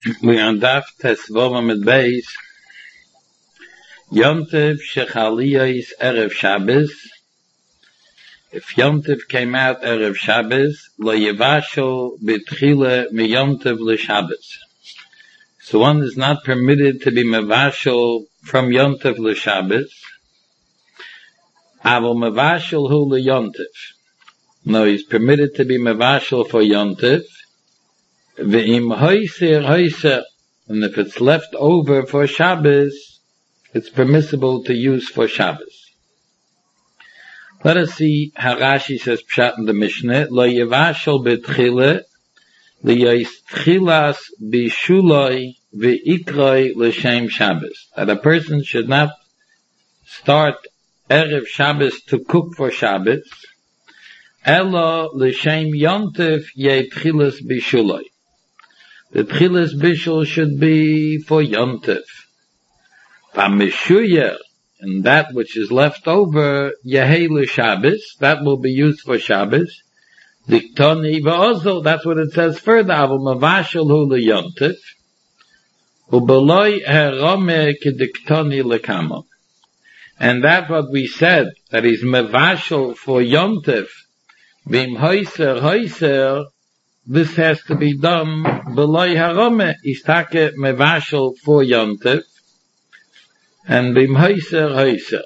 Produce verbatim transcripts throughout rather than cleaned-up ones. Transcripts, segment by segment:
We on Daf Tesvova mit Beis. Yontiv Shechaliyos Erev Shabbos. If Yontiv came out Erev Shabbos, lo yevashel b'tchila miyontiv l'Shabbos. So one is not permitted to be mevashel from Yontiv l'Shabbos. Aval mevashel hu l'Yontiv. No, he's permitted to be mevashel for Yontiv. Ve'im hoiser hoiser, and if it's left over for Shabbos, it's permissible to use for Shabbos. Let us see how Rashi says pshat in the Mishnah. Lo yevashel betchile, liyos tchilas bishuloi ve'ikroi l'shem Shabbos. That a person should not start Erev Shabbos to cook for Shabbos. Elo l'shem yontif ye tchilas bishuloi. The tchilas bishul should be for yontif. V'mishuyer, and that which is left over, yehei l'Shabbos, that will be used for Shabbos. Diktoni v'ozo, that's what it says further. Aval mavashel hu l'yontif, u'beloi herome k'diktoni l'kamo. And that's what we said, that is mavashel for yontif, v'im hoiser hoiser, this has to be done beloi herome, istake mavashel for yontif, and bim hoiser hoiser.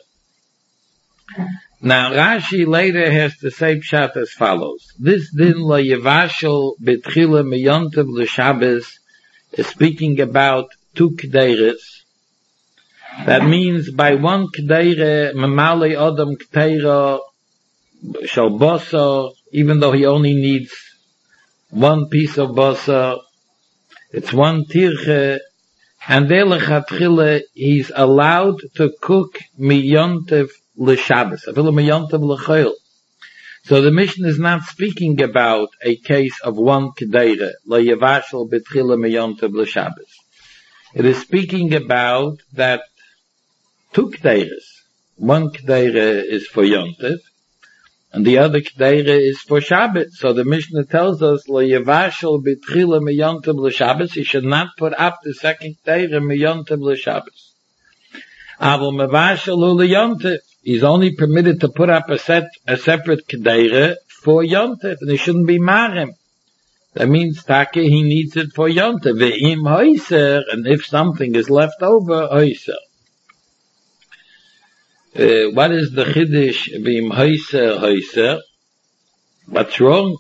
Now Rashi later has to say pshat as follows. This din lo yevashel betchila miyontiv l'Shabbos is speaking about two k'deiros. That means by one k'deire memale odom k'teira shal basar, even though he only needs one piece of basar, it's one tirche, and there lechatchila he's allowed to cook miyontiv l'Shabbos, afilu miyontiv l'chol. So the Mishnah is not speaking about a case of one k'deire, lo yevashel betchila miyontiv l'Shabbos. It is speaking about that two k'deiros. One k'deire is for yontiv, and the other k'deire is for Shabbos. So the Mishnah tells us, lo yevashel betchila miyontiv l'Shabbos, he should not put up the second k'deire miyontiv l'Shabbos. Aval mevashel hu l'yontiv, he's only permitted to put up a set, a separate k'deire for yontiv, and he shouldn't be marim. That means take, he needs it for yontiv. Ve'im hoiser, and if something is left over, hoiser. Uh, what is the chiddush v'im hoiser hoiser? What's wrong?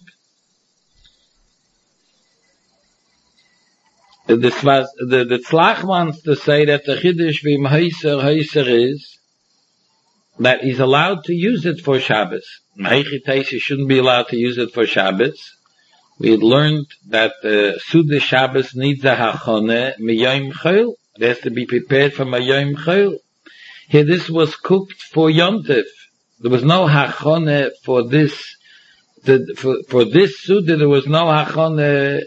This was, the, the Tzlach wants to say that the chiddush v'im hoiser hoiser is that he's allowed to use it for Shabbos. Meichiteis, he shouldn't be allowed to use it for Shabbos. We had learned that uh, Suda Shabbos needs a hachone miyom chol. It has to be prepared for mayom chol. Here this was cooked for yontif. There was no hachone for this, the, for, for this Suda, there was no hachone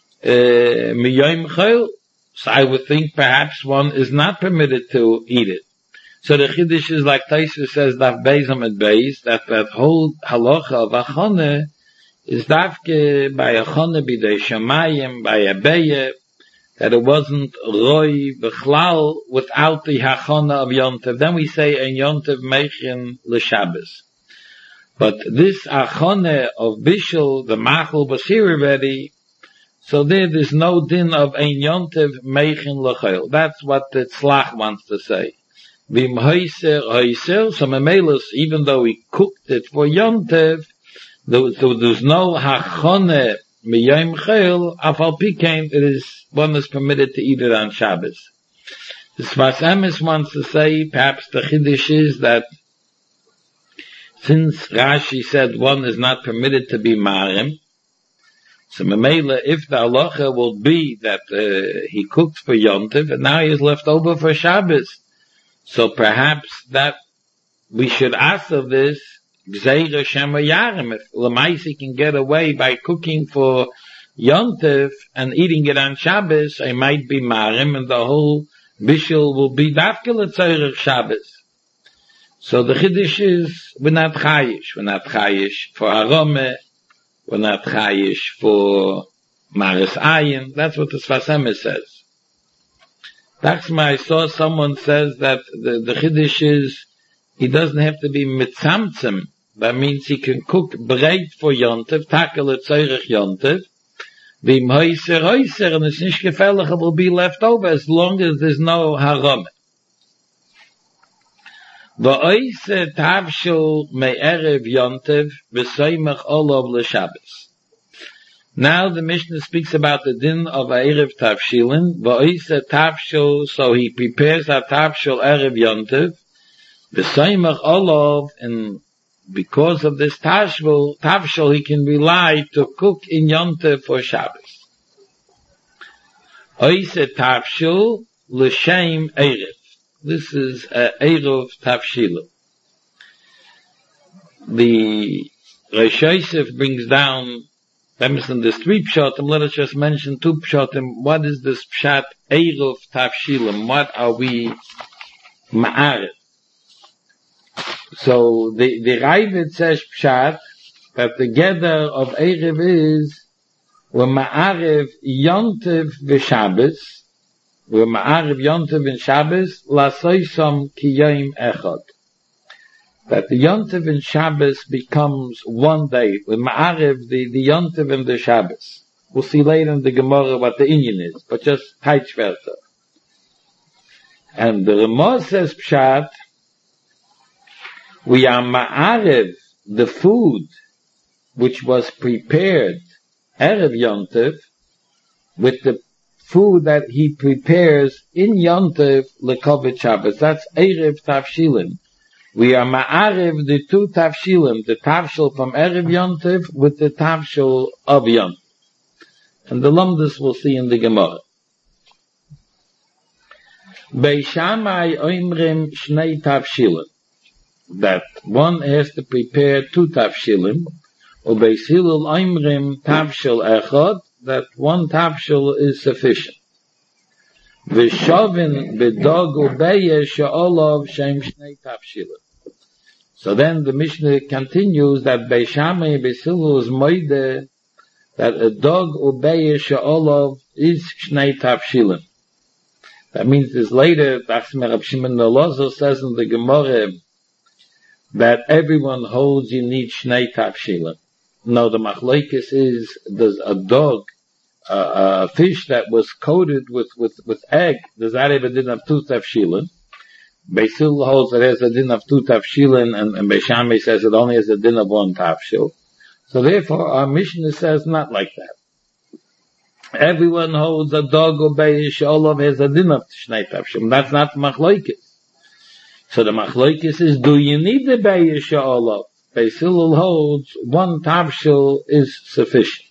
miyom chol. So I would think perhaps one is not permitted to eat it. So the chiddush is like Taisa says, Daf Beizam et Beiz, that that whole halacha of achone is dafke by achone b'dei shamayim, by abeye, that it wasn't roi b'chlal without the hachone of yontev. Then we say en yontev meichin l'Shabbos. But this achone of bishul, the machal was here already, so there there's no din of en yontev meichin l'chol. That's what the tzlach wants to say. Vim hoiser hoiser, so memelos, even though he cooked it for yontev, there, there, there's no hachone miyom chol, afal pikein, it is, one is permitted to eat it on Shabbos. The Sfas Emes wants to say, perhaps the chiddush is that since Rashi said one is not permitted to be marim, so memela, if the halacha will be that uh, he cooked for yontev, and now he is left over for Shabbos, so perhaps that we should ask of this, Gzeira Shema Yarim, if Lamaisi can get away by cooking for Yontif and eating it on Shabbos, I might be Marim, and the whole Bishul will be Dafkel Tzorech Shabbos. So the Chiddush is, we're not Chayish, we're not Chayish for Arome, we're not Chayish for Maris Ayin. That's what the Sfas Emes says. Taxma, I saw someone says that the, the Chiddush is, he doesn't have to be mitzamtzem. That means he can cook bread for Yontev, takel et zeirich Yontev. Vim hoiser hoiser, and it's nicht gefährlich, it will be left over as long as there's no haram. V'oise tavshul me'erev Yontev, v'soymach olav l'Shabbos. Now the Mishnah speaks about the din of Erev Tavshilin, v'oise tavshul, so he prepares a tavshul Erev Yontev, v'soymach olav, and because of this tavshul, tavshul he can rely to cook in Yontev for Shabbos. Oise tavshul l'shem Erev. This is uh, Erev Tavshilin. The Rosh Yosef brings down, Emerson, there's three pshatim. Let us just mention two pshatim. What is this pshat Erev Tavshilin? What are we ma'arev? So the the Ravid says pshat that the gather of Erev is we're ma'arev Yontev v'Shabbos, we're ma'arev Yontev and Shabbos lasoysam ki yom echad. That the Yontev and Shabbos becomes one day. We're ma'arev the the Yontev and the Shabbos. We'll see later in the Gemara what the inyan is, but just Teitschwerter. And the Ramah says pshat, we are ma'arev the food which was prepared Erev Yontev with the food that he prepares in Yontev lekovet Shabbos. That's Erev Tavshilin. We are ma'arev the two Tavshilim, the Tavshil from Erev Yontev with the Tavshil of Yontev. And the Lumdus we'll see in the Gemara. Bei Shammai oimrim shnei Tavshilim. That one has to prepare two tavshilim, or Beis Hillel oimrim tavshil echad, that one tavshil is sufficient. V'shovin b'dog u'beye she'olav shem shnei tavshilim. So then the Mishnah continues that Beis Shammai and Beis Hillel is moide that a dog u'beye she'olav is shnei tavshilim. That means this later, Tachsmer Rab Shimon Elazar says in the Gemara, that everyone holds you need shnei tavshilim. No, the machlokes is, does a dog, uh, a fish that was coated with, with, with egg, does that have a din of two tavshilim? Beis Hillel holds it has a din of two tavshilim, and, and Beis Shammai says it only has a din of one tavshil. So therefore our Mishnah says not like that. Everyone holds a dog or beish, all of has a din of shnei tavshilim. That's not machlokes. So the machlokes is, do you need the Beis Sha'olav? Beis Hillel holds one tavshil is sufficient.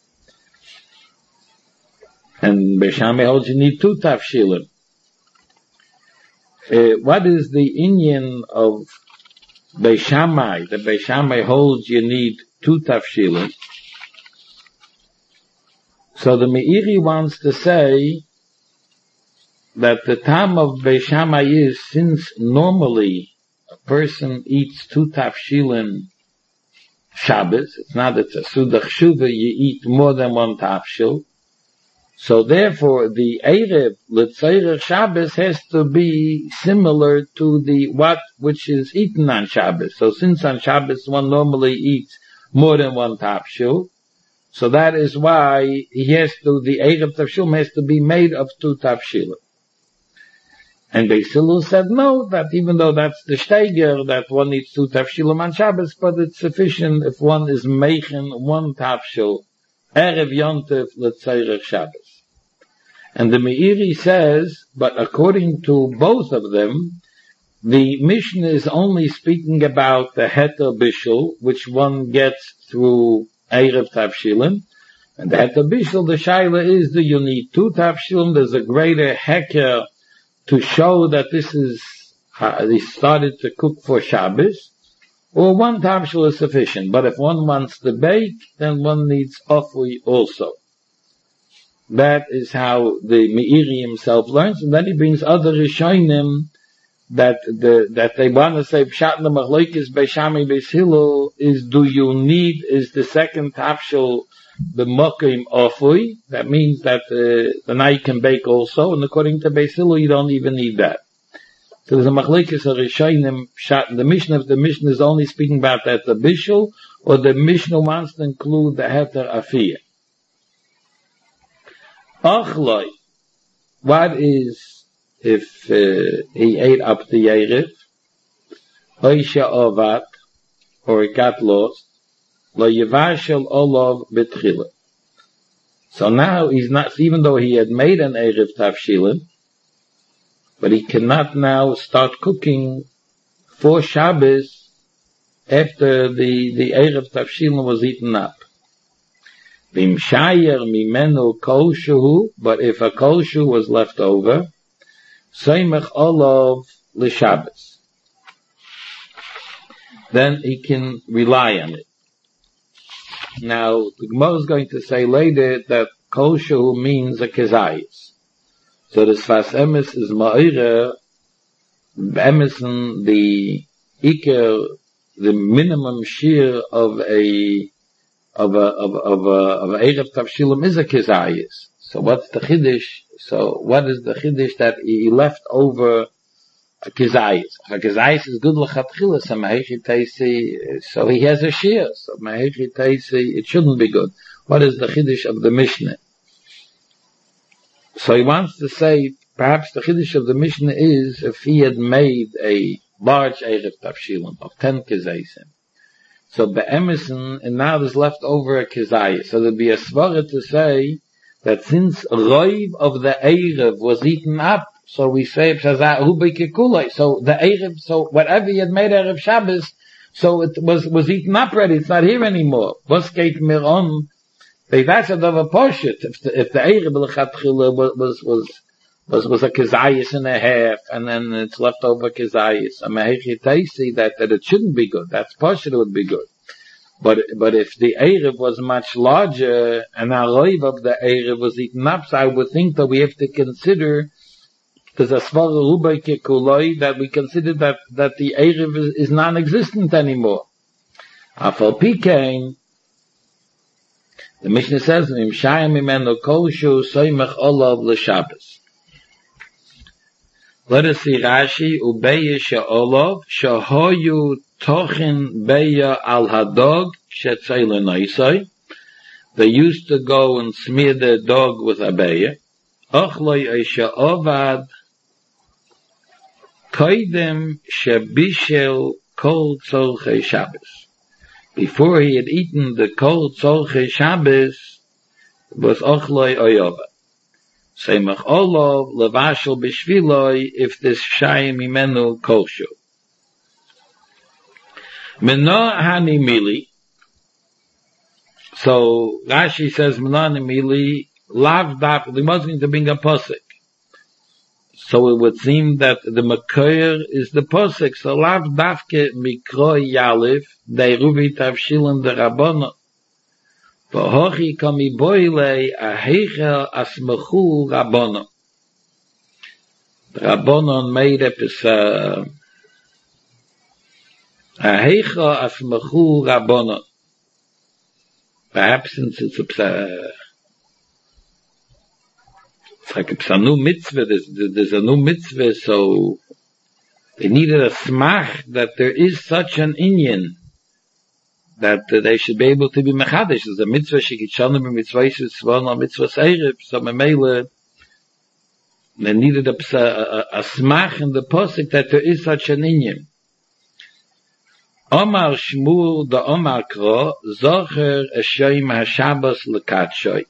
And Beis Shammai holds you need two tavshilim. Uh, what is the inyan of Beis Shammai? The Beis Shammai holds you need two tavshilim. So the Meiri wants to say that the time of Beis Shammai is, since normally a person eats two tavshilim Shabbos, it's not it's a Sudach Shuva, you eat more than one tavshil. So therefore the Erev L'Tzeirech Shabbos has to be similar to the what which is eaten on Shabbos. So since on Shabbos one normally eats more than one tavshil, so that is why he has to, the Erev Tavshilim has to be made of two tavshilim. And Beis Hillel said no, that even though that's the steiger, that one needs two tavshilim on Shabbos, but it's sufficient if one is making one tavshil, Erev Yontev L'Tzeirech Shabbos. And the Meiri says, but according to both of them, the Mishnah is only speaking about the heter bishul, which one gets through Erev Tavshilim. And the heter bishul, the shaila is, do you need two tavshilim? There's a greater heker to show that this is, uh, he started to cook for Shabbos, or one tavshil is sufficient. But if one wants to bake, then one needs ofui also. That is how the Meiri himself learns, and then he brings other Rishonim that the, that they want to say Pshat L'Machlokes Beis Shammai Beis Hillel is, do you need, is the second tavshil b'mokim ofui. That means that uh, the night can bake also, and according to Beis Hillel, you don't even need that. So there's a machlekes of Rishonim. The Mishnah of the Mishnah is only speaking about that the bishul, or the Mishnah wants to include the heter afiyah. Achloi, what is if uh, he ate up the Yerev, Oisha Ovat, or it got lost, Lo Yevashel Olav Betchila. So now he's not, even though he had made an Erev Tavshilin, but he cannot now start cooking for Shabbos after the, the Erev Tavshilin was eaten up. V'imshayer mimenu kol shehu, but if a kol shehu was left over, Soimech Olav l'Shabbos, then he can rely on it. Now, the Gemara is going to say later that kol shehu means a kezayis. So the Sfas Emes is ma'ira, Emerson, the Iker, the minimum shear of a, of a, of a, of a, of a Erev Tavshilim is a kezayis. So what's the chiddush? So what is the chiddush that he left over a kezayis? A kezayis is good l'chatchila, so Mehechi Teisi, so he has a shear, so Mehechi Teisi, it shouldn't be good. What is the chiddush of the Mishnah? So he wants to say, perhaps the chiddush of the Mishnah is, if he had made a large Erev Tavshilim of ten kezaysim, so be'emerson, and now there's left over a kezayis, so there'd be a svara to say that since roiv of the Erev was eaten up, so we say, so the Erev, so whatever he had made Erev Shabbos, so it was, was eaten up already, it's not here anymore. Was geht mir on? That's a poshut. If the, if the Erev l'chatchila was, was, was, was, was a kezayis and a half, and then it's left over kezayis, I mean, that, that it shouldn't be good. That's poshut, it would be good. But, but if the Erev was much larger, and our roiv of the Erev was eaten up, so I would think that we have to consider, there's a svara rubay kekuloi, that we consider that, that the Erev is, is non-existent anymore. Afal pikein, the Mishnah says, "Imshayim imenu kol shu soymech olav l'Shabbos." Let us see Rashi, ubeya she'olav shehoyu tochin beya al hadog shetzei l'noisoi. They used to go and smear their dog with a beya. Ochloi eisha ovad koidem shebishel kol tzorchei Shabbos. Before he had eaten the kol tzorchei Shabbos, was ochloi oyova. Seimach olav levashel b'shviloi, if this shayim imenu koshu. Meno hani mili. So Rashi says meno hani mili lav daf. He wasn't to bring a posik. So it would seem that the Makir is the posik. So lav dafke mikroi yalif deiruvi tavshilin de rabbono. V'hochi kami boile aheichel asmechu rabbono. The rabbonon made up his uh, aheichel asmechu rabbono. Perhaps since it's a uh, it's like it's a new mitzvah, there's, there's a new mitzvah, so they needed a smach that there is such an inyan that uh, they should be able to be mechadish. There's a mitzvah shekitshana b'mitzvah shesvon a mitzvah seirif, so memele they needed a, a, a smach in the posik that there is such an inyan. Omar Shmuel the Omar Kro zocher eshoim hashabbos lekatshoy.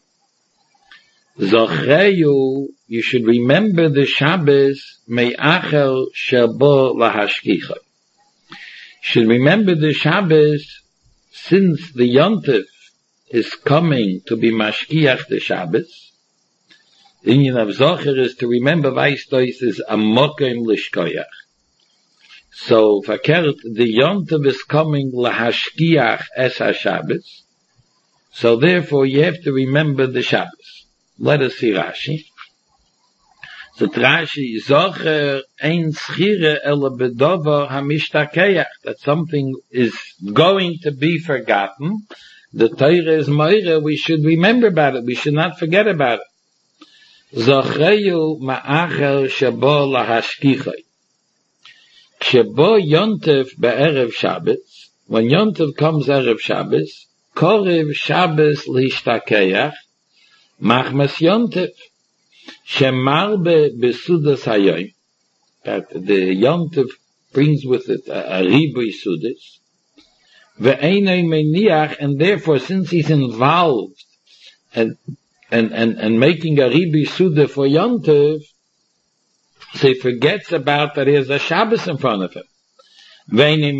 Zocheyu, you should remember the Shabbos me'achel shabo lahashkicha. Should remember the Shabbos since the Yontif is coming to be mashkiach the Shabbos. The union of Zocher is to remember Vaistois is a mokim lishkoyach. So, verkehrt, the Yontif is coming lahashkiach es ha-Shabbos. So therefore you have to remember the Shabbos. Let us see Rashi. So Rashi, Zocher ein schire ele bedover hamishtakeach, that something is going to be forgotten, the Torah is Moira, we should remember about it. We should not forget about it. Zocheyu ma'achel shabo lahashkichai. Shabo Yontif be'erev Shabbos, when Yontif comes Erev Shabbos, Korev Shabbos lishtakeach, machmas Yontif, shemarbe besudas hayoim, that the Yontif brings with it a, a ribui sudas, ve'enei meniach, and therefore since he's involved and and and, and making a ribui suda for Yontif, so he forgets about that he has a Shabbos in front of him. So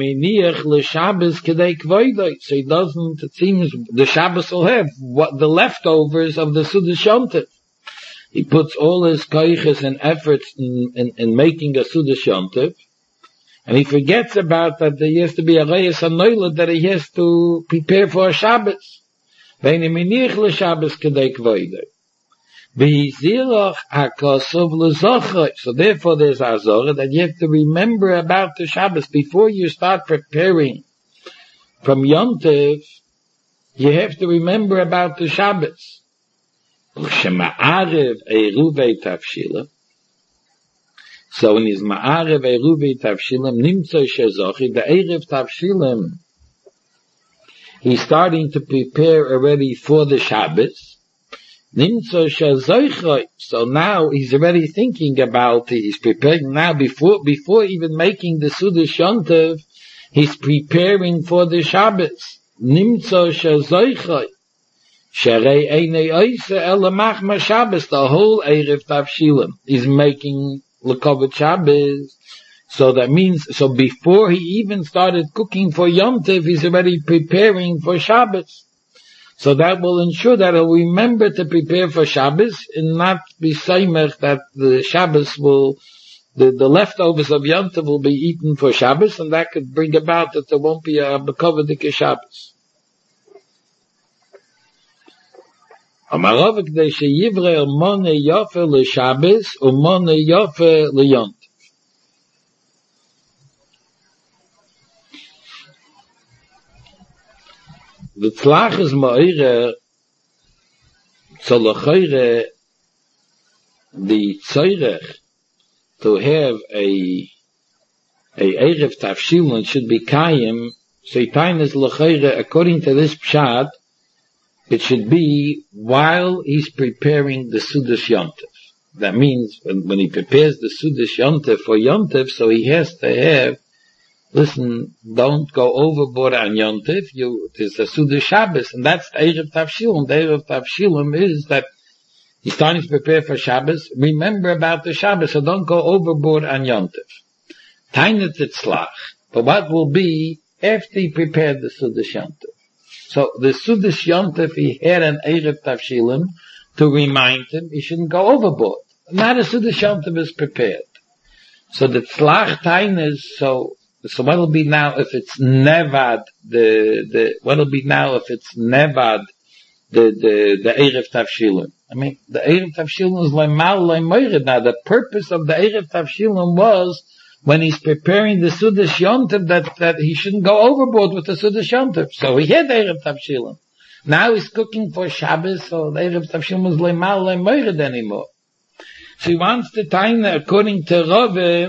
he doesn't, it seems, the Shabbos will have what the leftovers of the Sudas Yontif. He puts all his koiches and efforts in, in, in making a Sudas Yontif, and he forgets about that there has to be a Reyes HaNoilad, that he has to prepare for a Shabbos. So therefore there's Azorah that you have to remember about the Shabbos. Before you start preparing from Yom Tov, you have to remember about the Shabbos. So in his Ma'arev Eruvei Tavshilim, Nimtzo Shezochi, the Erev Tavshilim, he's starting to prepare already for the Shabbos. So now he's already thinking about it. He's preparing now before before even making the Sudas Yontiv, he's preparing for the Shabbos. Nimtzo shazoichay. Sharei einei oise elamach ma Shabbos. The whole Erev Tavshilim is making Lekovat Shabbos. So that means, so before he even started cooking for Yom Tov, he's already preparing for Shabbos. So that will ensure that he'll remember to prepare for Shabbos and not be saimach that the Shabbos will, the, the leftovers of Yom Tov will be eaten for Shabbos, and that could bring about that there won't be a Bekovadik Shabbos. Amarov k'dei sheyivrei mone yofe l'Shabbos u'mone yofe l'Yom Tov. The tzlach is ma'ire, so l'chayre, the tzorech, to have a, a Erev Tavshilin should be kayim, Seitan is l'chayre, according to this pshat, it should be while he's preparing the Sudas Yontif. That means when, when he prepares the Sudas Yontif for Yontif, so he has to have, listen, don't go overboard on Yom Tov. You, there's a Sudas Shabbos, and that's the Erev Tavshilim. The Erev Tavshilim is that he's starting to prepare for Shabbos. Remember about the Shabbos, so don't go overboard on Yom Tov. Tainet Tzlach. But what will be after he prepared the Sudas Yom Tov? So the Sudas Yom Tov, he had an Erev Tavshilim to remind him he shouldn't go overboard. Not a Sudas Yom Tov is prepared. So the Tzlach Tainet is so. So what'll be now if it's nevad, the, the, what'll be now if it's nevad, the, the, the Erev Tavshilim? I mean, the Erev Tavshilim is leimal leimoired now. The purpose of the Erev Tavshilim was when he's preparing the Sudas Yom Tov that, that he shouldn't go overboard with the Sudas Yom Tov. So he had the Erev Tavshilim. Now he's cooking for Shabbos, so the Erev Tavshilim is leimal leimoired anymore. So he wants to time that according to Rave,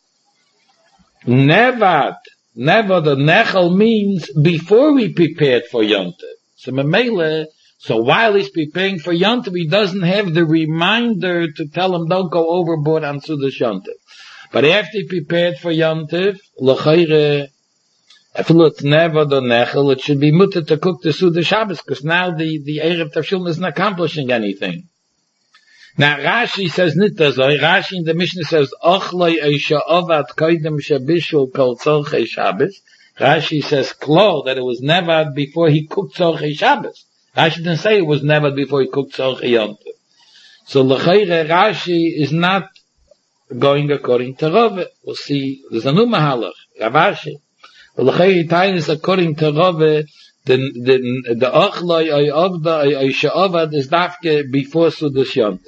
Nevad, never the nechel means before we prepared for Yom Tov. So Memele, so while he's preparing for Yom Tov, he doesn't have the reminder to tell him don't go overboard on Sudas Yom Tov. But after he prepared for Yom Tov, l'chayre, if it's never the nechel, it should be mutter to cook the Sudas Shabbos, because now the, the Erev Tavshilim isn't accomplishing anything. Now Rashi says nitazoi. Rashi in the Mishnah says ochloi eisha avad koidem shabishul kol tzorchei Shabbos. Rashi says klor that it was never before he cooked tzorchei Shabbos. Rashi didn't say it was never before he cooked tzorchei Yom Tov. So l'chayre Rashi is not going according to Rave. We'll see. There's a new mahalach Ravashi. L'chayre Tain is according to Rave. The the the ochloi ay avda ay eisha avad is dafke before Sudas Yom Tov.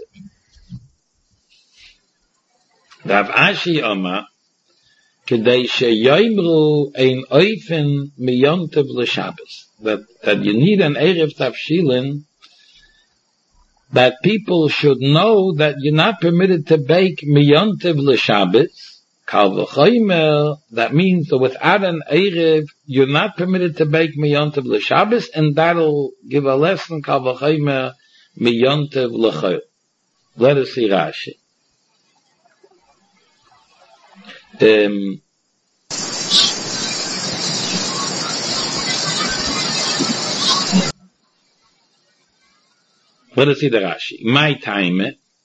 Rav Ashi Oma, kedei sheyoimru ein oifen mi Yom Tov l'Shabbos. that, that you need an Erev Tavshilin, that people should know that you're not permitted to bake miyontiv l'Shabbos. Kal v'chomer, that means that without an Erev, you're not permitted to bake miyontiv l'Shabbos, and that'll give a lesson, kal v'chomer, miyontiv l'chol. Let us see Rashi. Um, let us see the Rashi. My time.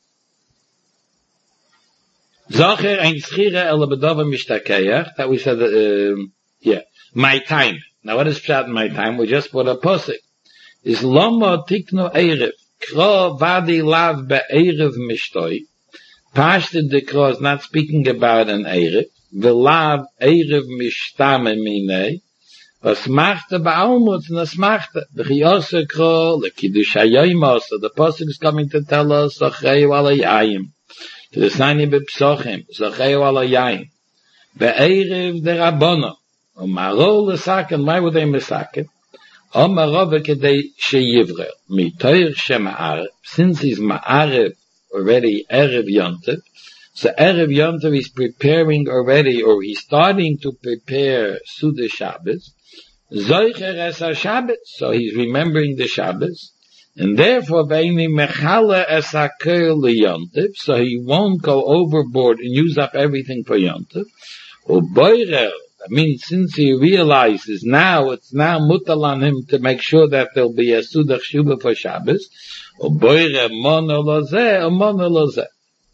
Zacher ein schire ele bedove mishtakeach. That we said, uh, yeah. My time. Now what is pshat in my time? We just put a posik. Is lama tikno erev. Kro vadi lav be'erev mishtoi. Pashted the Kro is not speaking about an erev. V'lav erev mishtame minei. Was machte ba'almut and was machte. V'chiyose Kro, l'kiddush hayoyim also. The posik is coming to tell us, Zocheyu ala yayim. To the Snani b'psochim, Zocheyu ala yayim. Be'erev de Rabbono. Umaro l'saken, why were they misaken? Omarove kedei sheyivrel. Mitoir shema'arev. Since he's ma'arev already Erev Yontev, so Erev Yontev is preparing already, or he's starting to prepare Suda Shabbos. Zoicher es ha-Shabbos. So he's remembering the Shabbos. And therefore, ve'ini mechala es ha-kel le-Yontev. So he won't go overboard and use up everything for Yontev. U'boirel. I mean, since he realizes now, it's now mutal on him to make sure that there'll be a Sudach Shubah for Shabbos. U'boirel mono lozeh, or mono lozeh.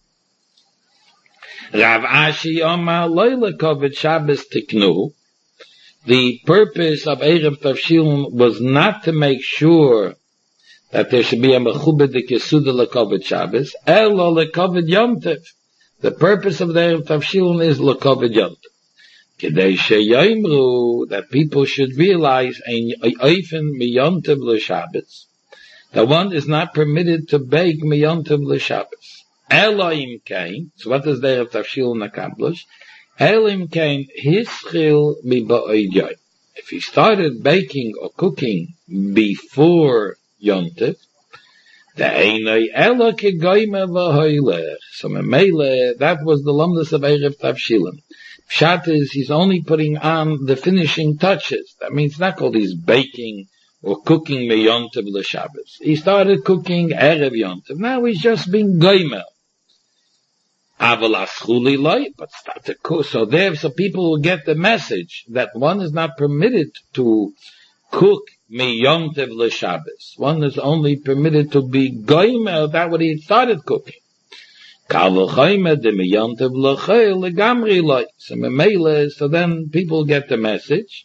Rav Ashi Omar Loyle Kovet Shabbos Tiknu. The purpose of Erev Tavshilin was not to make sure that there should be a Mechubed de Kesuda LeKovet Shabbos, Elo LeKovet Yontev. The purpose of the Erev Tavshilin is LeKovet Yontev. Kedei sheyoimru, that people should realize ein oifen miyontev l'Shabbos, that one is not permitted to bake miyontev l'Shabbos. Elohim kain, so what does the Erev Tavshilin accomplish? Elohim kain hischil mi ba'oidyoy. If he started baking or cooking before Yontev, the einoi elo kegoyme v'hoylech. So memele, that was the lumdus of Erev Tavshilin. Pshat is he's only putting on the finishing touches. That means not called he's baking or cooking me Yontev l'Shabbos. He started cooking Erev Yontev. Now he's just being goymer. Aval aschuli loy, but start to cook. So there, so people will get the message that one is not permitted to cook me Yontev l'Shabbos. One is only permitted to be goymer. That what he started cooking. So then people get the message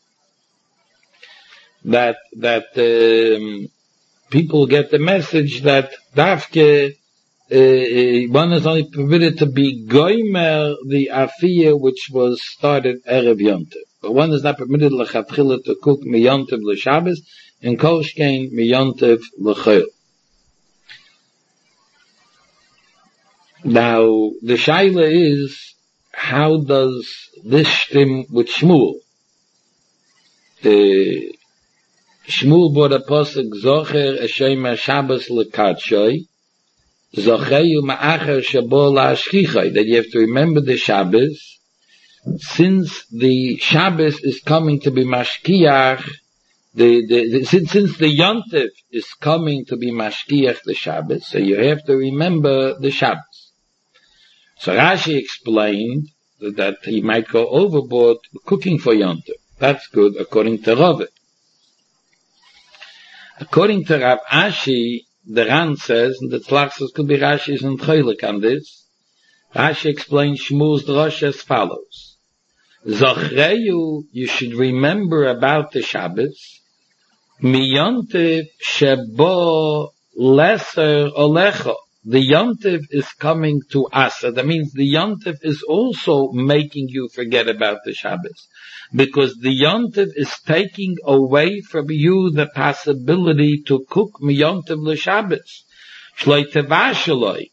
that that um, people get the message that dafke uh, one is only permitted to be goymer the afiyah which was started erev Yontev, but one is not permitted lechatchila to cook miyontev l'Shabbos and kolshkein miyontev l'chol. Now, the shaila is, how does this stem with Shmuel? Uh, Shmuel brought a pasuk, Zocher Eshem HaShabbos L'Kadshoi, Zocheyu Ma'acher Shabo La'ashkichai, that you have to remember the Shabbos, since the Shabbos is coming to be Mashkiach, the, the, the, since, since the Yontev is coming to be Mashkiach the Shabbos, so you have to remember the Shabbos. So Rashi explained that he might go overboard cooking for Yontev. That's good according to Rav. According to Rav Ashi, the Ran says, and the Tzlachsos could be Rashi's and Choylek on this, Rashi explains Shmuel's Drosh as follows. Zochreyu, you should remember about the Shabbos, mi Yontev shebo lesser olecho. The Yontev is coming to us. That means the Yontev is also making you forget about the Shabbos. Because the Yontev is taking away from you the possibility to cook Yontev l'Shabbos. Shloi tevasheloi.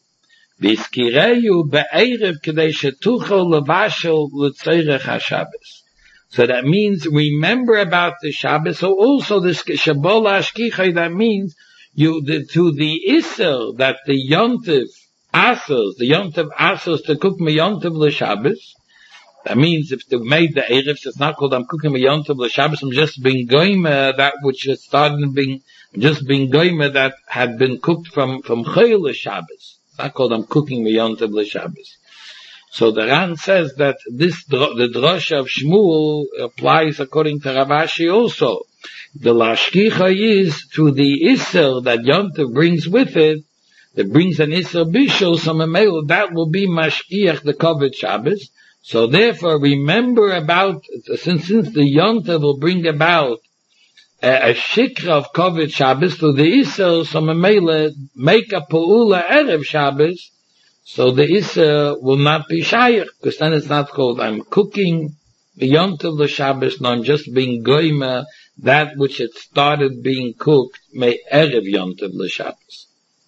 V'izkireyu be'erev k'dei shetuchel levashel l'tzorech HaShabbos. So that means remember about the Shabbos. So also this Shabola Ashkichai, that means you the, to the Isser that the Yontiv Asers, the Yontiv Asers to cook me Yontiv l'Shabbos. That means if they made the Erev, it's not called I'm cooking me Yontiv l'Shabbos. I'm just being goyme that which had started being just being goyme that had been cooked from from Chayil l'Shabbos. It's not called I'm cooking me Yontiv l'Shabbos. So the Ran says that this, the drasha of Shmuel applies according to Rav Ashi also. The Lashkicha is to the Isser that Yontiv brings with it, that brings an Isser Bishul, some Amel, that will be Mashkiach, the covered Shabbos. So therefore remember about, since, since the Yontiv will bring about a, a Shikra of covered Shabbos to the Isser, some Amel, make a Pa'ula Erev Shabbos, so the Isser will not be Shayach, because then it's not called I'm cooking the Yontiv l'Shabbos, no, I'm just being goyma, that which had started being cooked, may Erev Yontiv l'Shabbos.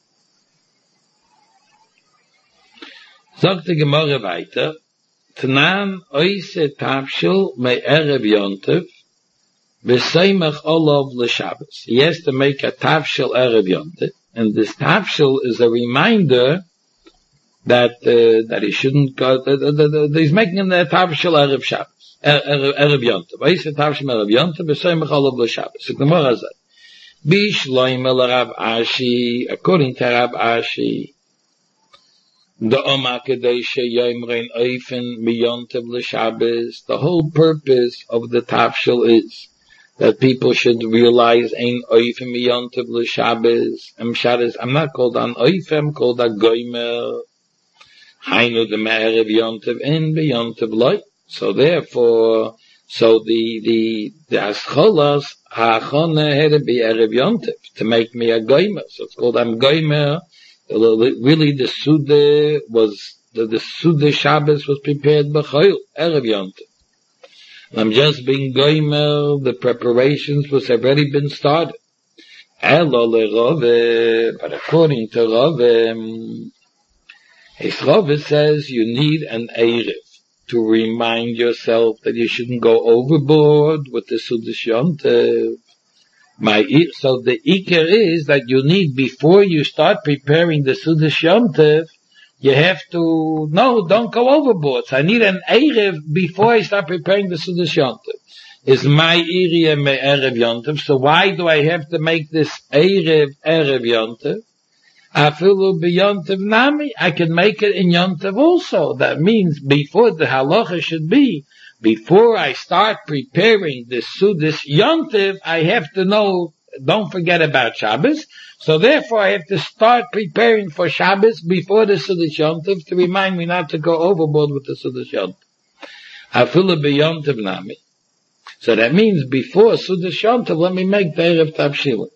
Sagt die Gemara weiter, Tanan oise Tavshil may Erev Yontiv, B'seimach olav l'Shabbos. He has to make a Tavshil Erev Yontiv, and this Tavshil is a reminder that uh, that he shouldn't go, uh, uh, uh, uh, he's making the Tavshil Erev Shabbos, Erev Yontiv. He said Tavshil Erev Yontiv, B'seimach olav l'Shabbos. So the Gemara said, Bishloim el Rav Ashi, according to Rav Ashi, the Oma Kadesha Yomrein Oifen Miyontiv l'Shabbos, the whole purpose of the Tavshil is that people should realize Ein Oifen Miyontiv l'Shabbos. I'm Shabbos, I'm not called an Oifen, I'm called a Goymer. Hainu the Me'erev Yontiv in B'Yontiv Loi. So therefore, so the, the, the Ascholas, Ha'achone had to be Erev Yontiv, to make me a Goymer. So it's called I'm Goymer. Really the Suda was, the, the Suda Shabbos was prepared B'Choil, Erev Yontiv. And I'm just being Goymer, the preparations was already been started. Elo le but according to Rove, his Rove says you need an Erev to remind yourself that you shouldn't go overboard with the Sudash Yontiv. My, so the Iker is that you need, before you start preparing the Sudash Yontiv, you have to, no, don't go overboard. So I need an Erev before I start preparing the Sudash Yontiv. Is my area me Erev Yontiv, so why do I have to make this Erev Erev Yontiv? Afilu b'Yontiv Nami, I can make it in Yontiv also. That means before the halacha should be, before I start preparing the Sudash Yontiv, I have to know, don't forget about Shabbos. So therefore I have to start preparing for Shabbos before the Sudash Yontiv to remind me not to go overboard with the Sudash Yontiv. Afilu b'Yontiv Nami. So that means before Sudash Yontiv, let me make the Erev Tavshil.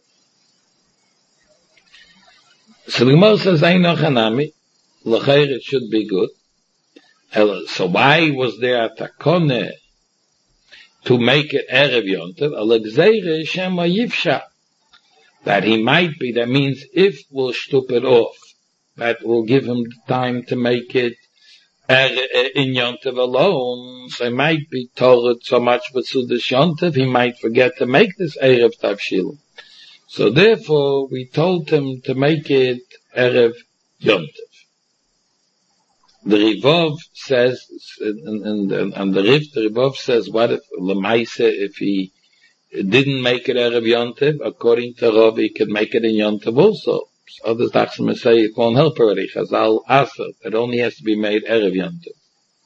So the Gemara says, Ein Ochanami, l'chair it should be good. So why was there a takone to make it Erev Yontiv? Alexeire Shema Yivsha. That he might be, that means if we'll stup it off, that will give him time to make it in Yontiv alone, so he might be told so much with Sudash Yontiv, he might forget to make this Erev Tavshil. So therefore, we told him to make it Erev Yontiv. The Rivov says, and, and, and, and the Riv, the Rivov says, what if, Lemaise, if he didn't make it Erev Yontiv, according to Rav, he could make it in Yontiv also. Others Tachsim say it won't help already. Chazal Asa, it only has to be made Erev Yontiv.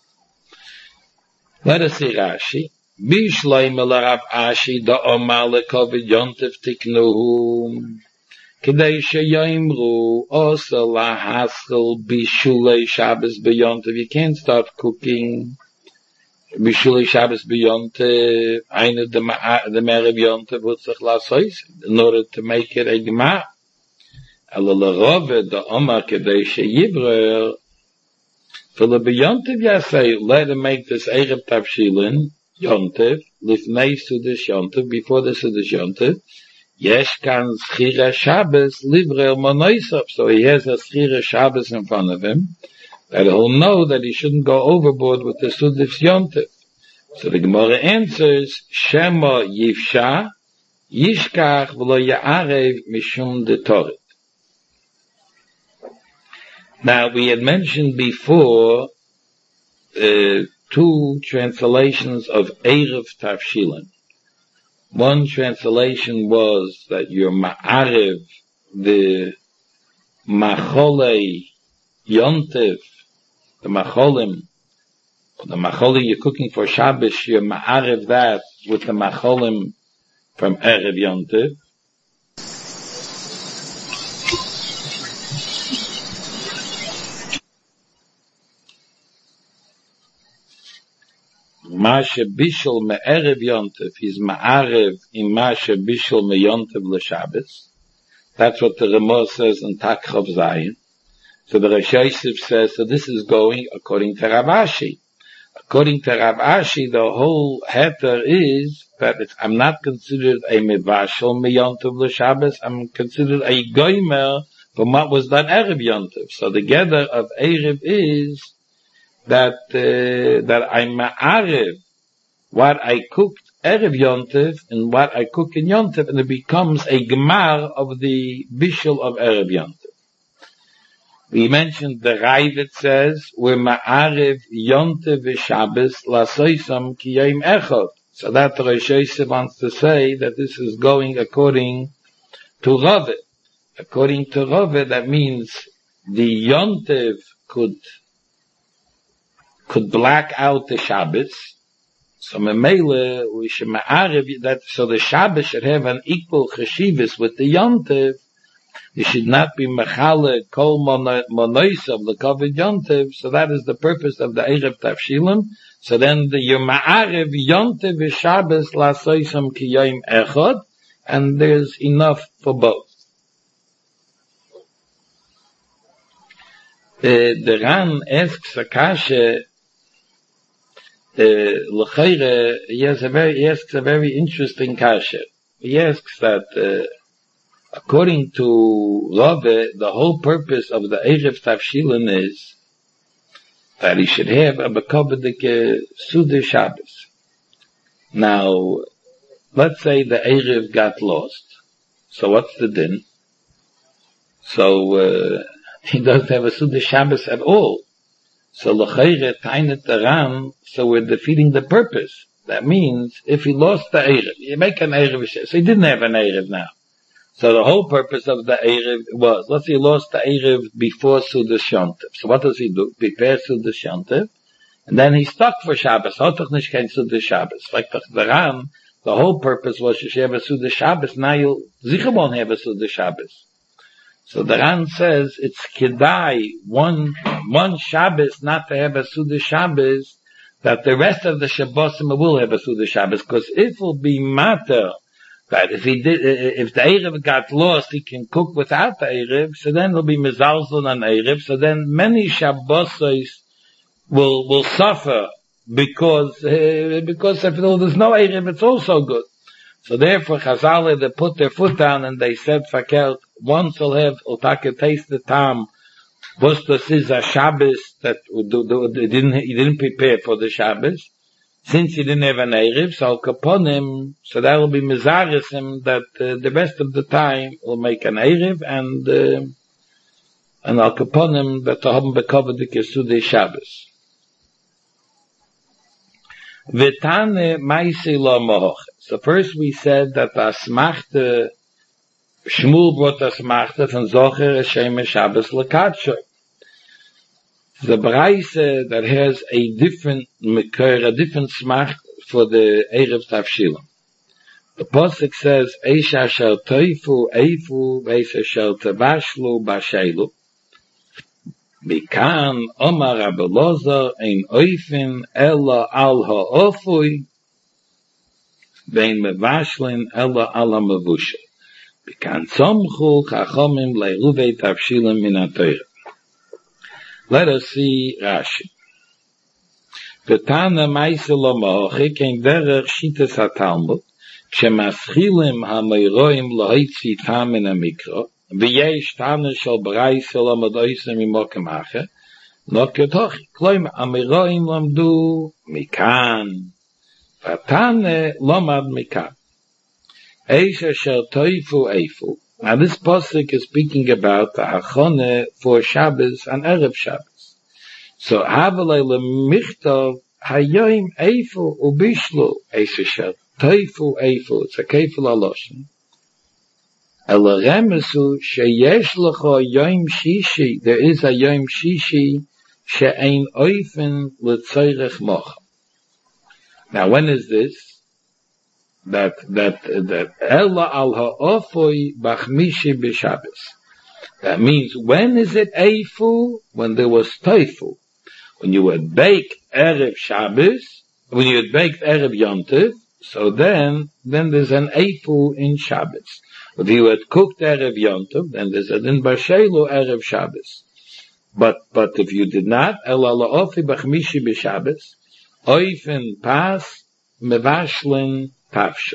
Let us see Rashi. Bishloim el Rav Ashi da Omar lekovid Yontiv tiknuhu k'dei sheyomru osa lahaschel bishulei Shabbos b'Yontiv. You can't start cooking bishulei Shabbos b'Yontiv eine the Erev Yontiv wutzach lasois in order to make it a gemar. Ela l'Rove da Omar k'dei sheyibrer for the b'Yontiv yasei, let him make this Erev Tavshilin Yontiv, lifnei Sudash Yontiv, before the Sudash Yontiv, yesh kan Schira Shabbos, livre monoisov, so he has a Schira Shabbos in front of him, that he'll know that he shouldn't go overboard with the Sudash Yontiv. So the Gemara answers, Shema Yivsha, Yishkach v'lo ya'arev mishum de Torah. Now, we had mentioned before uh, two translations of Erev Tavshilin. One translation was that you're ma'arev the macholei yontev, the macholim, the macholim you're cooking for Shabbos, you're ma'arev that with the macholim from Erev Yontev. Mashe bishul me'erev Yontev is ma'arev in Mashe bishul me'yontev l'Shabbos. That's what the Ramah says in Takchav Zayin. So the Rosh Yosef says, so this is going according to Rav Ashi. According to Rav Ashi, the whole heter is that it's, I'm not considered a mevashel me'yontev l'Shabbos, I'm considered a goymer from what was done Erev Yontev. So the gather of Erev is that, uh, that I'm ma'arev what I cooked Erev Yontev and what I cook in Yontev, and it becomes a gemar of the bishul of Erev Yontev. We mentioned the Ravid says, we're ma'arev Yontev v'Shabbos lasoisam ki yom echad. So that the Rosh Yosef wants to say that this is going according to Rave. According to Rave, that means the Yontev could, could black out the Shabbos. So memele, we should ma'arev that, so the Shabbos should have an equal cheshivus with the Yontev. You should not be mechale kol monois of the covered Yontev. So that is the purpose of the Erev Tavshilim. So then the Yoma'arev Yontev v'Shabbos lasoisam ki yom echad, and there's enough for both. Uh, the Ran asks a kasha, l'chayre, uh, he has a very, he asks a very interesting kasha. He asks that, uh, according to Rave, the whole purpose of the Erev Tavshilin is that he should have a Bekovedik Suda Shabbos. Now, let's say the Erev got lost. So what's the din? So, uh, he doesn't have a Suda Shabbos at all. So, l'chayre tainet aram, so we're defeating the purpose. That means, if he lost the Erev, you make an Erev, so he didn't have an Erev now. So the whole purpose of the Erev was, let's say he lost the Erev before Suda Shontev. So what does he do? Prepare Suda Shontev, and then he's stuck for Shabbos. Hat doch nicht kein Suda Shabbos. Like the Ran, the whole purpose was to have a Suda Shabbos, now you'll sicher won't have a Suda Shabbos. So the Ran says, it's kedai, one, one Shabbos not to have a Suda Shabbos, that the rest of the Shabbosim will have a Suda Shabbos, because it will be matter that if he did, if the Erev got lost, he can cook without the Erev, so then it'll be mezalzel on Erev, so then many Shabbosos will, will suffer because, uh, because if there's no Erev, it's also good. So therefore, Chazal, they put their foot down and they said, Fakert, once will have, will take a taste the time, was this is a Shabbos that he didn't, he didn't prepare for the Shabbos. Since he didn't have an Erev, so Al Kaponim, so that will be Mizarisim that uh, the rest of the time will make an Erev, and, uh, and Al Kaponim that to haben bekovet the Kesudei Shabbos. Vetane Maisi Lo Mohoch. So first we said that the Asmachte, Shmuel brought the Asmachte from Zocher Hashem Shabbos Lekatsho. The Braise that has a different Mekor, a different smach for the Erev Tavshilim. The Pasuk says, Eisha shel toifu, eifu, Eisha shel tevashlu, bashelu. Mikan, Omar Abelazar, ein oifin, ella al ha'ofui, vein mevashlin, ella ala mevusha. Mikan tzomchu, chachomim, leiruvei Tavshilim min ha-Torah. Let us see Rashi. Vetana Maisel Mohochik in Derech Shitas HaTalmud, Shemaschilim HaMeiroim Loitzi Tam in HaMikro, V'yesh Tana Shal Braisel HaMadoisem Imokem Acher, Not Ketochi, Kloim HaMeiroim Lamdu, Mikan, Vatane lomad mikah. Eisha shel toifu eifu. Now this pasuk is speaking about the hachone for Shabbos and Erev Shabbos. So havelei lemichtov hayoim eifu ubishlu. Eisha shel toifu eifu. It's a kefil aloshin. Ela remesu sheyesh lecha yom shishi. There is a yom shishi she'ein oifen l'tzoyrech mocha. Now when is this? That, that, that, Ella al ha'ofoi bachmishi b'Shabbos. That means, when is it eifu? When there was toifu. When you had baked Erev Shabbos, when you had baked Erev Yontiv, so then, then there's an eifu in Shabbos. If you had cooked Erev Yontiv, then there's an in Barshelu Erev Shabbos. But, but if you did not, Ella al ha'ofoi bachmishi b'Shabbos, oifen pas mevashlin tafshe.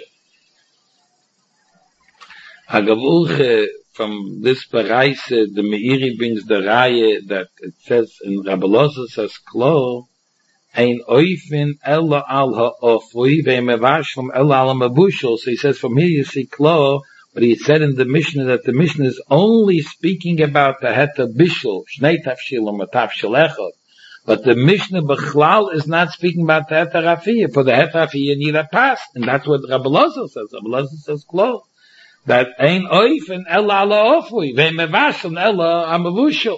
Agavulche, from this Paraise, the Meiri brings the Raya that it says in Rabbi Loza says klo, ein oifen ella al ha'ofui ve'mevashlim ella al ha'mabushel. So he says from here you see klo, but he said in the Mishnah that the Mishnah is only speaking about the heta bishul, shnei tafshilim or tafshil echad. But the Mishnah Bechlal is not speaking about the Heter Rafiyah. For the Heter Rafiyah you need a pass. And that's what Rabbi Loza says. Rabbi Loza says close. That ein oifen ella ala ofui. Ve'mevashon ella amavushel.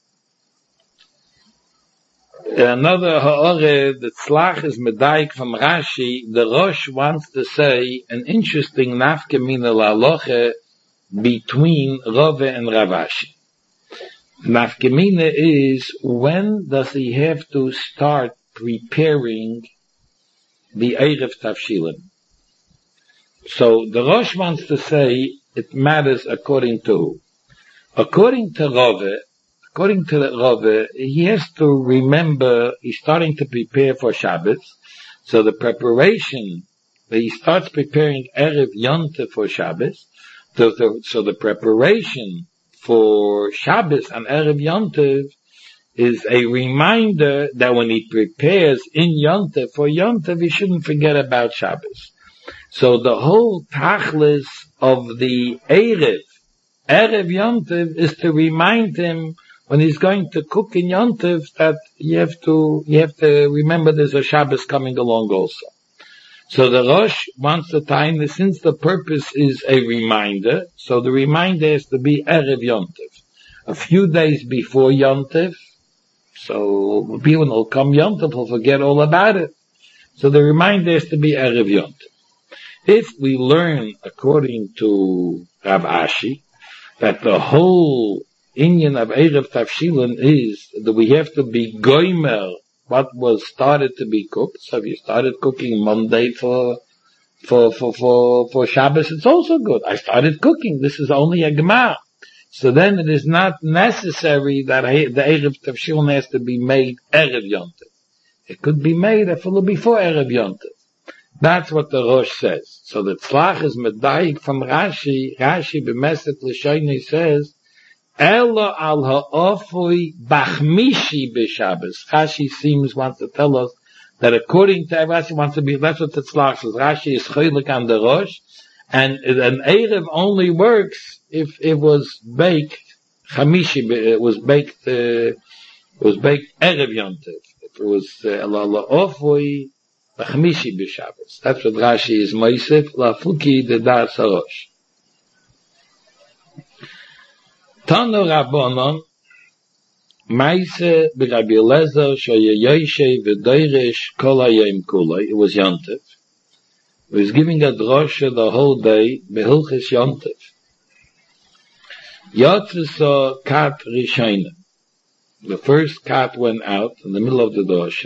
Another ha'ore, the tzlach is medaik from Rashi. The Rosh wants to say an interesting nafkemina la'aloche between Rove and Ravashi. Nafkemina is, when does he have to start preparing the Erev Tavshilin? So the Rosh wants to say it matters according to who? According to Rove, according to Rove, he has to remember he's starting to prepare for Shabbos. So the preparation, that he starts preparing Erev Yontif for Shabbos. So the, so the preparation for Shabbos and Erev Yontiv is a reminder that when he prepares in Yontiv for Yontiv, he shouldn't forget about Shabbos. So the whole tachlis of the Erev, Erev Yontiv, is to remind him when he's going to cook in Yontiv that you have to, you have to remember there's a Shabbos coming along also. So the Rosh wants to time that since the purpose is a reminder, so the reminder has to be Erev Yontiv. A few days before Yontiv, so people will come Yontiv will forget all about it. So the reminder has to be Erev Yontiv. If we learn according to Rav Ashi that the whole inyan of Erev Tavshilin is that we have to be goimer what was started to be cooked. So if you started cooking Monday for, for, for, for, for Shabbos, it's also good. I started cooking. This is only a Gemara. So then it is not necessary that I, the Erev Tavshilin has to be made Erev Yontiv. It could be made a little before Erev Yontiv. That's what the Rosh says. So the Tzlach is medayik from Rashi. Rashi b'meset l'shoini says, Ella al ha'ofui bachmishi b'Shabbos. Rashi seems wants to tell us that according to Rashi wants to be, that's what the Tzlach says. Rashi is choylek on the Rosh, and an Erev only works if it was baked, chamishi, it was baked, uh, it was baked Erev Yontiv. If it was Ella al ha'ofui bachmishi b'Shabbos. That's what Rashi is moisef, lafuki de dar sarosh. Tano Rabbanon, Maise b'Rabbi Eliezer shoyeyoyshe v'doyresh kol hayom kulay. It was Yontiv. He was giving a drosha the whole day b'hilchos Yontiv. Yotzeso kat rishayna. The first cat went out in the middle of the drosha.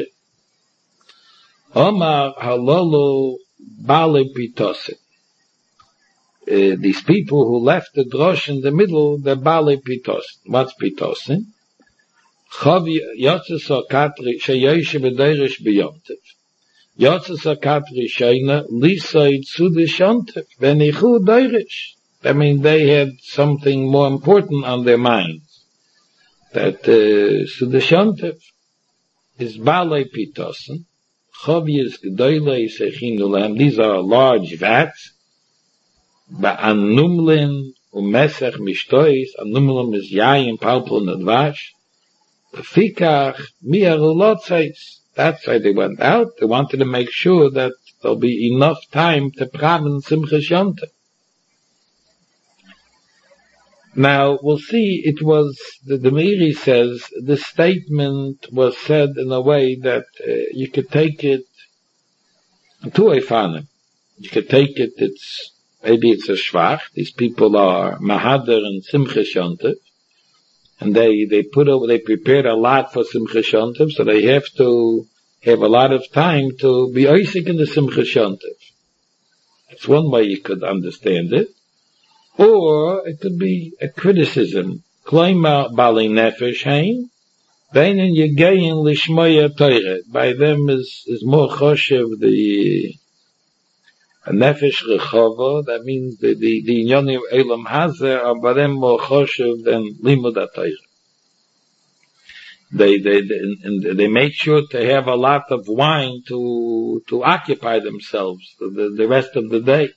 Omar halolu bale pitose. Uh, these people who left the drosh in the middle, the bale pitos. What's pitosin? Chav yotzes katri sheyesh b'deirish b'yontiv. Yotzes katri sheina lisoid sudish yontiv v'nichu deirish. I mean, they had something more important on their minds. That uh, sudish yontiv is bale pitosin. Chovies G'doyle Sechinulem. These are large vats. Ba'anumlin umesech mishtois. Anumlin is yayin, palpul, and advash. Fikach mi'arulotzes. That's why they went out. They wanted to make sure that there'll be enough time to praven Simchas Yontif. Now, we'll see, it was, the, the Meiri says, the statement was said in a way that uh, you could take it to a fanim. You could take it, it's, maybe it's a shvach. These people are Mahader and Simchas Yontif. And they, they put over, they prepared a lot for Simchas Yontif, so they have to have a lot of time to be oisik in the Simchas Yontif. That's one way you could understand it. Or it could be a criticism. Kloima bali nefesh hein, beinen yegeyin lishmoya teire. By them is, is more choshev the a nefesh rechova, that means the, the, the inyoni of Elam Hazer are by them more choshev than limud ha-teire. They, they, they, and they make sure to have a lot of wine to, to occupy themselves the, the rest of the day.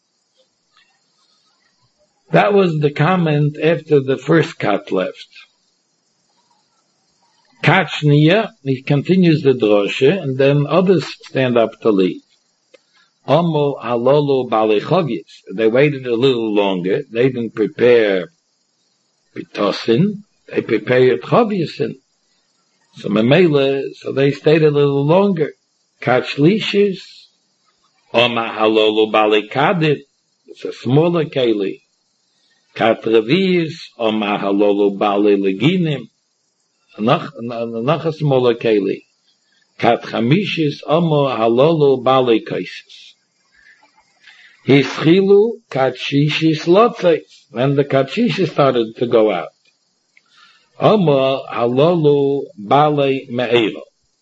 That was the comment after the first cat left. Kat shniya, he continues the droshe, and then others stand up to leave. Omo halolu bali chogis. They waited a little longer. They didn't prepare pitosin. They prepared chogisin. So memele, so they stayed a little longer. Kat shlishis, Omo halolu bali kadit. It's a smaller keli. Kat reviz, Omo halolu bali leginim. Noch a smaller keli. Kat chamishis, Omo halolu bali kaisis. Hischilu katshishis lotzes. When the katshishis started to go out. Omo halolu bali me'era.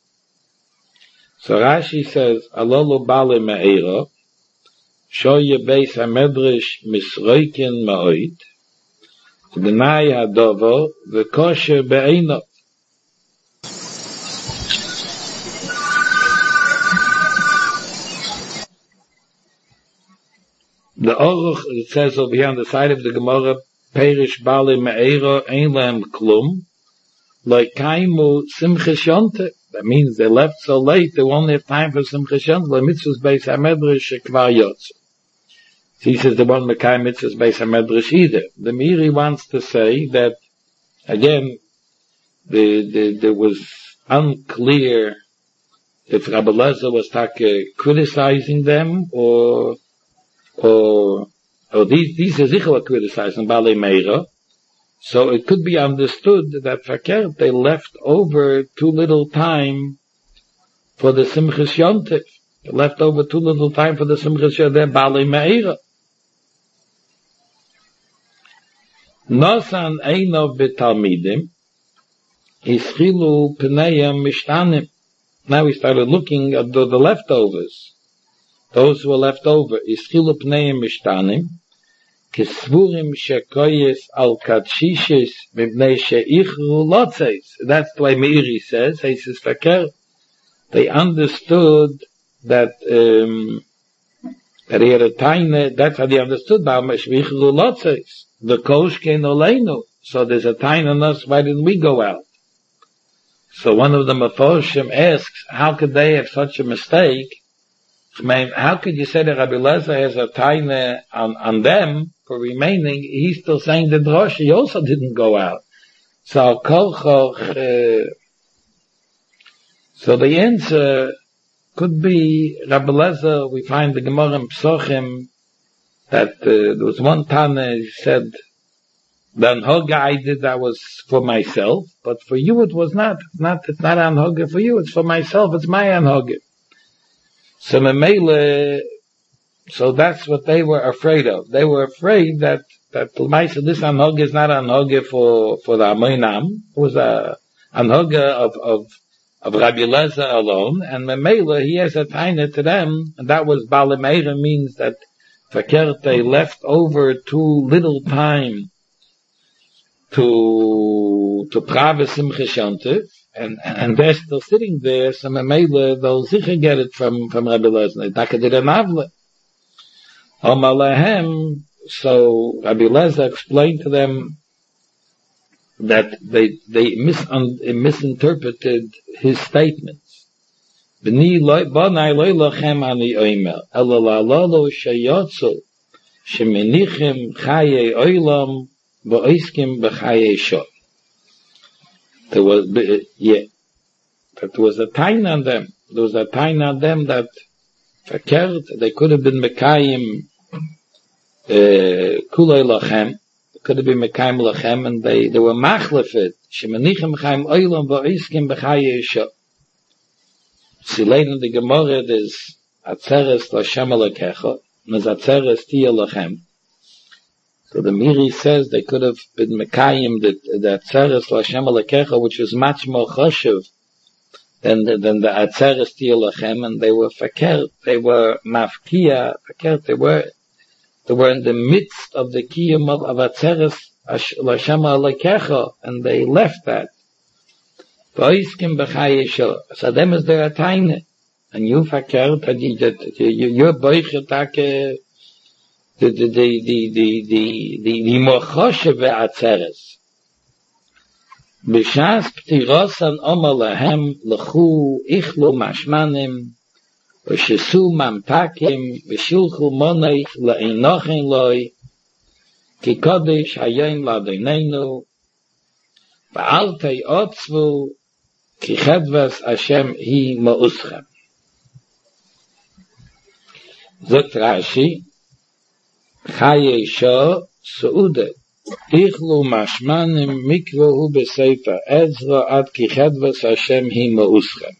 So Rashi says, halolu bali me'era. Shoye beis hamedrash misroikin ma'oid. Gnai hadovo v'kosher be'einot. The Oruch, it says over here on the side of the Gemara, Perish Bali Me'era Ein Lehem Klum, Loikaimu Simchas Yontif. That means they left so late, they won't have time for Simchas Yontif. Le Mitzvahs Beis HaMedrash Kvar Yotze. He says they won't make Mitzvahs Beis HaMedrash either. The Meiri wants to say that, again, the, the, there was unclear if Rabbi Lezer was taka criticizing them, or or or these these are sicher criticizing Bali Meira. So it could be understood that verkehrt they left over too little time for the Simchas Yontif. They left over too little time for the Simchas Yontif Bali Meira. Nosan Einov B'Talmidim Ischilu Pneiam Mishtanim. Now we started looking at the, the leftovers. Those who were left over. Ischilu Pneiam Mishtanim Kisvurim Shekoyes Al Katshishis Mibnei Sheichru Lotzes. That's the way Meiri says. He says, Fakir. They understood that, um, that he had a tiny, that's how they understood about Sheichru Lotzes. The Kosh Kein Oleinu. So there's a tiny on us, why didn't we go out? So one of the Meforshim asks, how could they have such a mistake? I mean, how could you say that Rabbi Lezer has a taina on, on them for remaining? He's still saying the Drosh, he also didn't go out. So, Kolchoch, uh, so the answer could be Rabbi Lezer. We find the Gemara in Psochim that uh, there was one Tana, he said, the Anhoga I did that was for myself, but for you it was not. It's not, it's not Anhoga for you, it's for myself, it's my Anhoga. So Memele, so that's what they were afraid of. They were afraid that, that this Anhoga is not Anhoga for, for the Amoinam. It was a Anhoga of, of, of Rabbi Lezer alone, and Memele, he has a taina to them, and that was Bali Meira, means that Fakir, they left over too little time to to Prave Simchas Yontif, and, and they're still sitting there, so Mamela, they'll sicher get it from, from Rabbi Lezer. Daka did an avle. Omalahem, so Rabbi Lezer explained to them that they, they misun, misinterpreted his statements. B'ni banai loy lachem ani oimer, ela la'alolo sheyotzu, shemenichim chaye oilam, v'oiskim b'chaye shor. There was, yeah, that was a time on them. There was a time on them that verkehrt, they could have been mekayim, kulay lachem, could have been mekayim lachem, and they, they were machlefet, shemenichim chaim oilam, v'oiskim b'chaye shor. See, later in the Gemara, there's atzeres l'Hashem alekecha, and there's atzeres tia lachem. So the Miri says they could have been mekayim the the atzeres l'Hashem alekecha, which was much more chashuv than the, than the atzeres tia lachem, and they were fakert, they were mafkia, fakert, they were they were in the midst of the kiyum of, of atzeres l'Hashem alekecha, and they left that. So them is there a tiny, and you fakert that you your boichetake the the the the the the the mochoshe ve'atzeres. B'shas ptirosan omer lahem lechu ichlu mashmanim v'shesu mamtakim v'shulchu moneich le'einochen loy ki kodesh hayom l'Adonenu v'altei otzvu ki chedves Hashem hi ma'uschem. Zot Rashi Chaye Shor Suude Ichlu Mashmanim Mikvohu Besefer Ezra Ad Ki Chedves Hashem Hi Ma'uschem.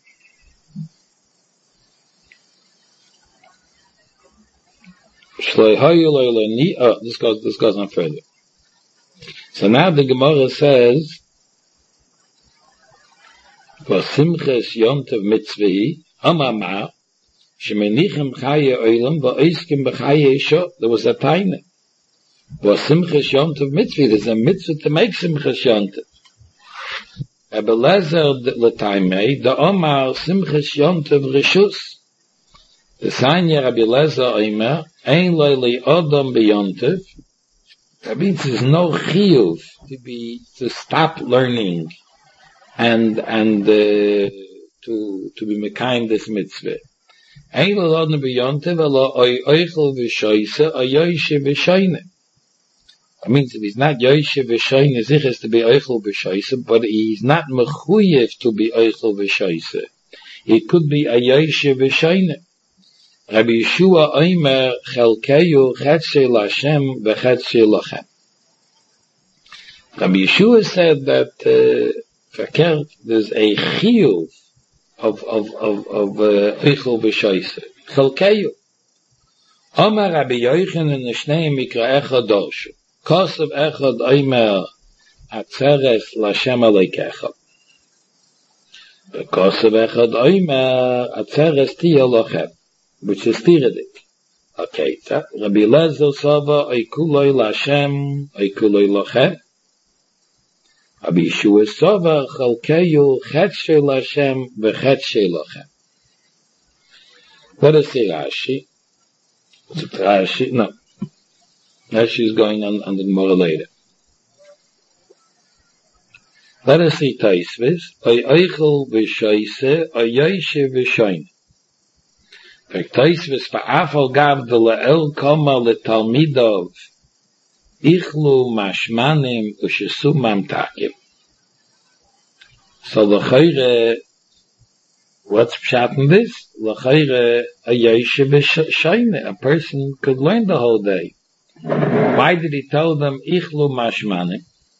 Shloi Hoyu Loi Loi Oh, this goes, this goes on further. So now the Gemara says, Vasimches Yontev Mitzvehi Amamah Shemenichem Chaye Oilam Va'oiskim B'Chaye Shor. There was a time. Was Simchas Yontev Mitzvah. There's a mitzvah to make Simchas Yontev. Rabbi Lezer l'taimei, the Omar Simchas Yontev Rishus. The Sanya Rabbi Lezer Omer, Ein Loi Li Odom B'Yontev. That means there's no chiyuv to be, to stop learning and, and, uh, to, to be mekayim this mitzvah. Ein Loi B'Yontev, Elo Oy Oichel V'Shoyse, Oy Yoyshe V'Shoyne. It means if he's not Yoyshe V'Shoyne, Zichas to be Oichel V'Shoyse, but he's not Mechuyev to be Oichel V'Shoyse. It could be a Yoyshe V'Shoyne. Rabbi Yeshua Omer, Chelkeyu Chetze L'Hashem V'Chetze Lachem. Rabbi Yeshua said that, uh, verkehrt, there's a chiyuv of, of, of, of, uh, Oichel V'Shoyse. Chelkeyu. Omer Rabbi Yochanan Shnei Mikra Echad Dorshu. Kosev Echad Omer Atzeres L'Hashem Alekecha. Kosev Echad Omer Atzeres Tia Lachem, which is Tiradik. Okay, Rabbi Lezer Sava Oikuloi L'Hashem Oikuloi Lachem. Rabbi Yeshua Sava Chalkeyu Chetshe L'Hashem V'Chetshe Lachem. Let us see Rashi. Rashi, no. Rashi is going on, on the Gemara later. Let us see Taisvis. Oy Oichel V'Shoyse, Oy Yoyshe V'Shoyne. Taisvis V'Afal Gav De La'el Koma L'Talmidov Ichlu Mashmanim U'Shesu Mamtakim. So L'Chayre, what's pshat in this? L'Chayre, a Yoyshe V'Shoyne. A person could learn the whole day. Why did he tell them Ichlu Mashmanim?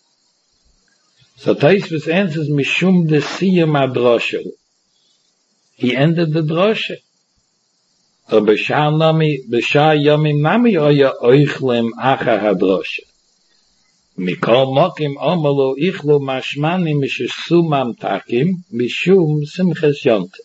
So Taisvis answers Mishum Desiyam Adroshe. He ended the droshe. So B'Shah Nami, B'Shah Yomim Nami Oya Oichlem Acha Hadroshe. Mikol Mokim Omalu Ichlu Mashmanim Mishesu Mamtakim Mishum Simches Yonte.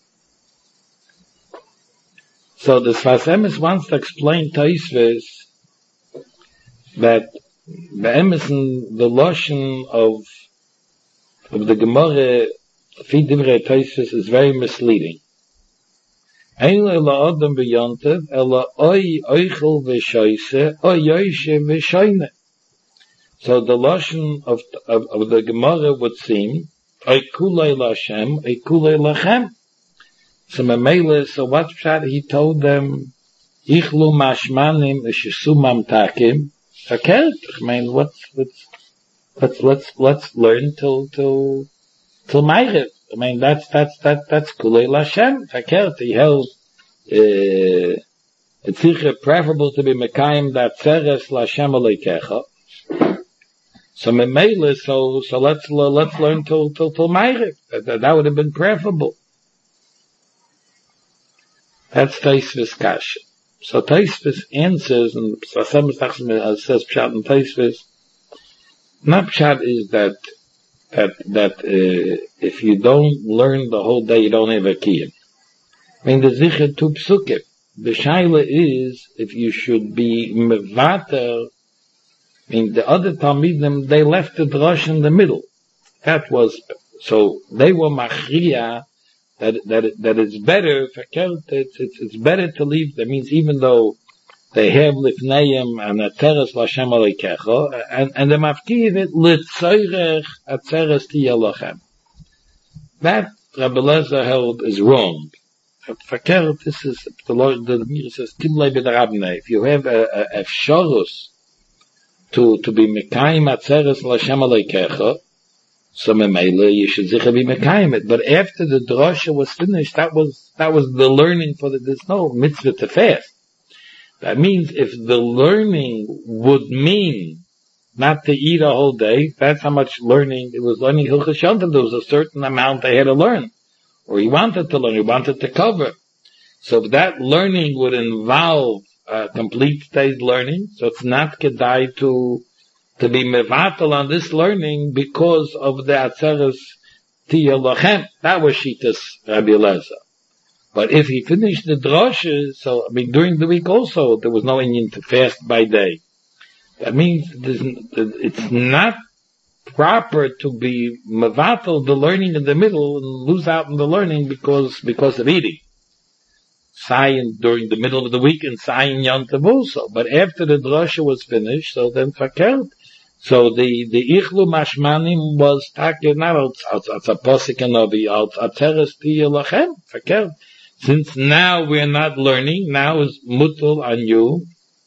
So the Sfas Emes wants to explain Taisvis that the Emerson, the Loshen of, of the Gemara Fi Divrei Tosfos is very misleading. Ein la adam beyontev, ela oi oichel v'shoise, oi yoishe v'shoine. So the lashon of, of, of the Gemara would seem, oi kulei l'Hashem, oi kulei lachem. So Mamela, so what pshat he told them, ichlu mashmanim, eshesu mamtakim, verkehrt. I mean, what's, what's, let's, let's, let's learn till, till, till Ma'ariv. I mean, that's, that's, that, that's kulei l'Hashem, verkehrt. He held, uh, it's sicher preferable to be mekayim that tzeres l'Hashem aleikecha. So Mamela, so, so let's, let's learn till, till, till Ma'ariv. That, that would have been preferable. That's Tosfos Kasha. So Tosfos answers, and Sasem says Pshat and Tosfos. Not Pshat is that that that uh, if you don't learn the whole day, you don't have a kiyum. I mean, the zicher tu psukim. The shaila is if you should be mevater. I mean, the other talmidim they left the drush in the middle. That was so they were machriya. That that that it's better for it's, it's it's better to leave. That means even though they have lifneim and a teres l'Hashem aleikecha, and and the mafkiv it litzoyrech a teres tiyalochem. That Rabbi Lezer held is wrong. For this is the Lord. The Mir says timlei b'derabnei. If you have a, a, a shorus to to be mekayim a teres l'Hashem aleikecha. So Mamela, you should sicher be mekayim it. But after the drasha was finished, that was that was the learning for the. There's no mitzvah to fast. That means if the learning would mean not to eat a whole day, that's how much learning it was. Learning Hilchos Yontif, there was a certain amount they had to learn, or he wanted to learn, he wanted to cover. So that learning would involve a complete day's learning. So it's not kedai to. To be mevatel on this learning because of the atzeres tiyalochem. That was Shitas Rabbi Elazar. But if he finished the droshes, so I mean during the week also there was no Indian to fast by day. That means it's not proper to be mevatel the learning in the middle and lose out on the learning because because of eating. Sayin during the middle of the week and Sayin Yom Tov also. But after the drosha was finished, so then fakert. So the, the Ichlu Mashmanim was taken out, it's a posik and obi, out, Ateres Tiyalachem, fakert. Since now we're not learning, now is mutul on you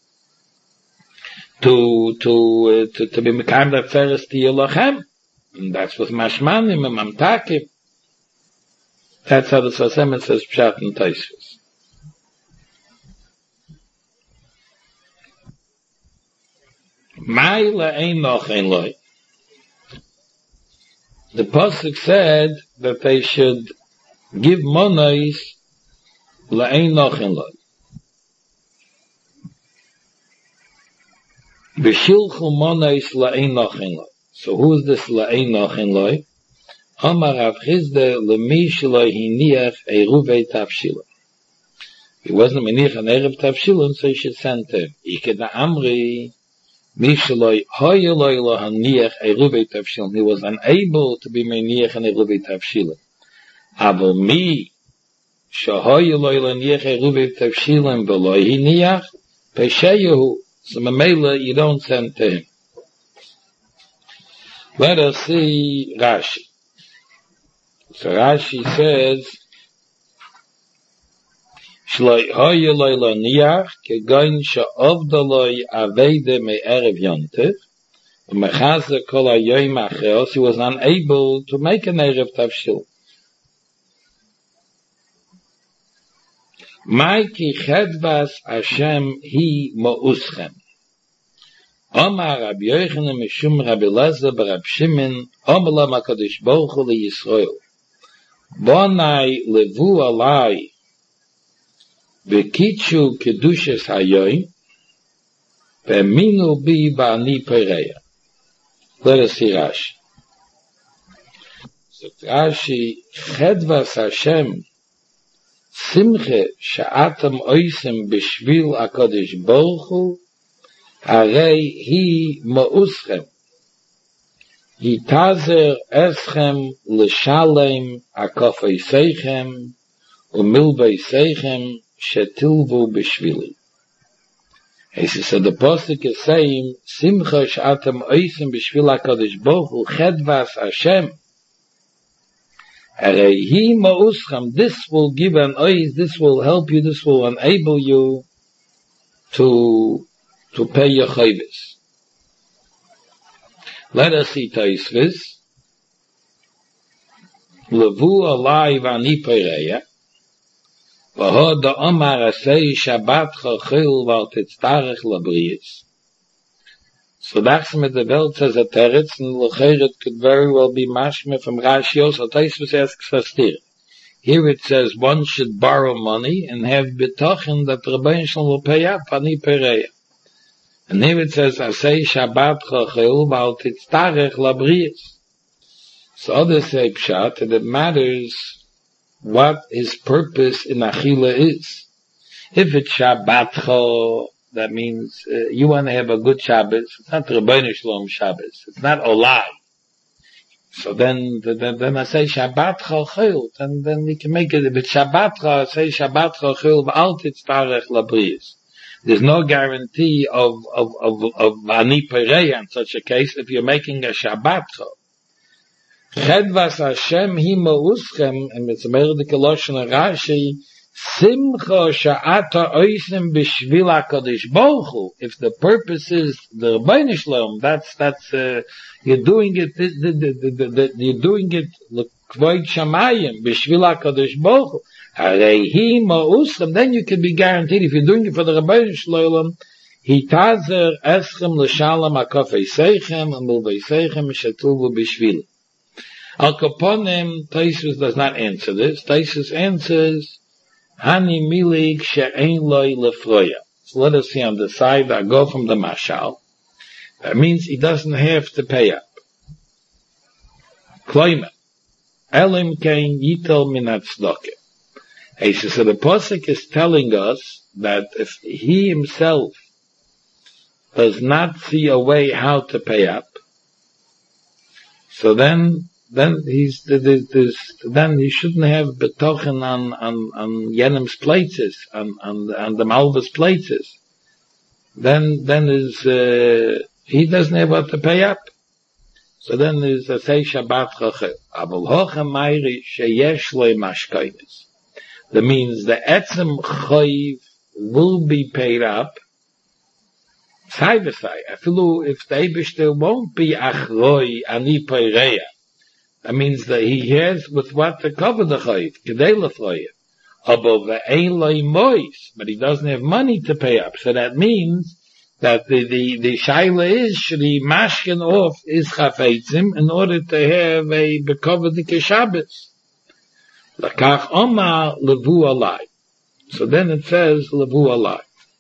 to, to, uh, to, to be mekayim the Ateres Tiyalachem. And that's with Mashmanim and Mamtakim. That's how the Sasem says Pshat and Tosfos. The pasuk said that they should give monos la'ein nochen loy. B'shilchu monos la'ein nochen loy. So who is this la'ein nochen loy? Amar Rav Chizda l'mi shelo hiniach eruvei tavshila. He wasn't meniach an erev tavshilin, so he should send him. Ikeda Amri. He was unable to be meniach and eruvei tavshilin. Aval mi shahoy loy laniach eruvei tavshilin v'loy hiniach pesheyahu. So Mamela, you don't send to him. Let us see Rashi. So Rashi says, Shloi hoye loy laniach kegoin she'ovdaloi aveide me'erev yontif u'mechaze kol hayoyim acheos. He was unable to make an erev tavshil. Maiki chedvas Hashem hi mo'uschem. Omar Rabbi Yochanan mishum Rabbi Elazar b'Rab Shimon Omar HaKadosh Baruch Hu liYisrael Bonai levu alai V'kitshu kedushes hayoyim ve'minu bi ba'ani pereya. Let us see Rashi. So Rashi, chedvas Hashem simche she'atam oisem b'shvil HaKadosh Baruch Hu harei hi ma'uschem Yitazer eschem l'shalem akofei seichem umilvei seichem shetilvu b'shvili. He said, the Apostle is saying, Simcha she'atem oisim b'shvil HaKadosh Baruch Hu chedvas Hashem. Arei hi ma'uscham, this will give an ois, this will help you, this will enable you to, to pay your chayvis. Let us see Taisvis. Levu alai v'ani pereya. V'ho da omar asei Shabbat chachil v'al titztarech labriyis. So that's what the Welt says a teretz, and l'cheret could very well be mashme from Rashi also. Taisvis asks us here. Here it says one should borrow money and have betochen that Rebbeinu Shalom will pay up ani pereya. And here it says asei Shabbat chachil v'al titztarech labriyis. So others say pshat, and it matters what his purpose in Achila is. If it's Shabbatcha, that means uh, you want to have a good Shabbos. It's not Rebbeinu Shalom Shabbos. It's not Olai. So then, then, then I say Shabbatcha chil, then, then we can make it. If it's Shabbatcha, I say Shabbatcha chil v'al titztarech labriyis. There's no guarantee of, of, of, of ani pereya in such a case if you're making a Shabbatcha. Chedvas Hashem hi ma'uschem, and it's a merdik Lashon Rashi, Simcha she'ata oisim b'shvil HaKadosh Baruch Hu. If the purpose is the Rebbeinu Shalom, that's, that's, uh, you're doing it, the, the, the, the, the, you're doing it, l'kvoid shamayim, b'shvil HaKadosh Baruch Hu. Harei hi ma'uschem, then you can be guaranteed, if you're doing it for the Rebbeinu Shalom, hi tazer eschem l'shalom akofei seichem, and milvei seichem, shetuvu b'shvil. Al Kaponim, Taisus does not answer this. Taisus answers, Hani milig she'ein loy lefroya. So let us see on the side, I go from the mashal. That means he doesn't have to pay up. Kloima. Elim kein yitel min tzedakah. He says, so the Pasuk is telling us that if he himself does not see a way how to pay up, so then then he's there's, there's, then he shouldn't have betochen on on on Yenim's places, on on on the Malva's places. Then then is uh, he doesn't have what to pay up. So then there's a say Shabbat chachel. Abul hochem mayri sheyesh loy mashkaynis. That means the etzem chayiv will be paid up. Say v'say. Afilu if the Eibishter won't be achroi ani peireya. That means that he has with what to cover the chayiv, kedei lefroya. Above the ein loy mois, but he doesn't have money to pay up. So that means that the the the shaila is should he mashkin off his chafetzim in order to have a bekovedik Shabbos. Lakach Omar levu alai. So then it says levu alai.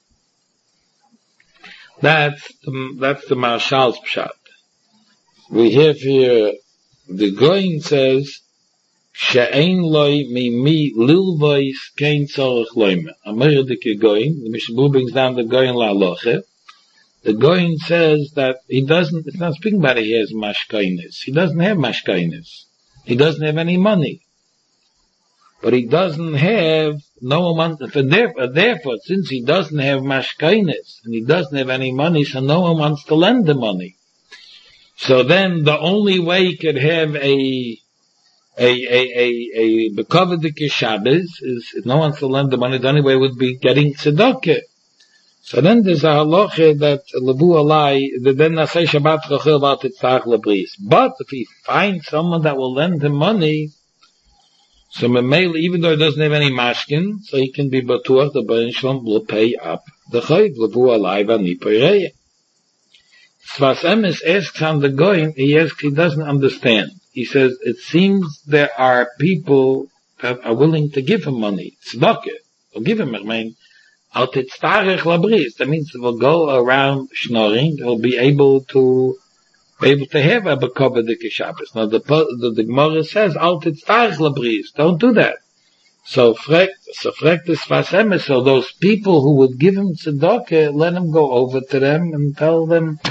That's the, that's the Marshal's pshat. We have here the Goyin says she'ein loy mimi lilvois kein tzorich loyme. Ameridike Goyin, the Mishnah brings down the Goyin la'aloche. The Goyin says that he doesn't. It's not speaking about it, he has mashkainis. He doesn't have mashkainis. He doesn't have any money. But he doesn't have no one, therefore, therefore, since he doesn't have mashkainis, and he doesn't have any money, so no one wants to lend the money. So then the only way he could have a, a, a, a, a, bekovedik Shabbos is, if no one wants to lend the money, the only way would be getting tzedakah. So then there's a halacha that levu alai, that then nasei Shabbat chachil v'al titztarech labriyis. But if he finds someone that will lend him money, so Memele, even though he doesn't have any mashkin, so he can be batuach, the Rebbeinu Shalom will pay up the chayiv, levu alai v'ani peireya. Sfas Emes asks on the Goyim, he asks, he doesn't understand. He says, it seems there are people that are willing to give him money. Tzedakah. They'll give him, I mean, al titztarech labriyis. That means they will go around schnoring, they'll be able to be able to have a bekovedik Shabbos. Now the the, the Gemara says al titztarech labriyis. Don't do that. So frek so frek this Sfas Emes. So those people who would give him tzedakah, let him go over to them and tell them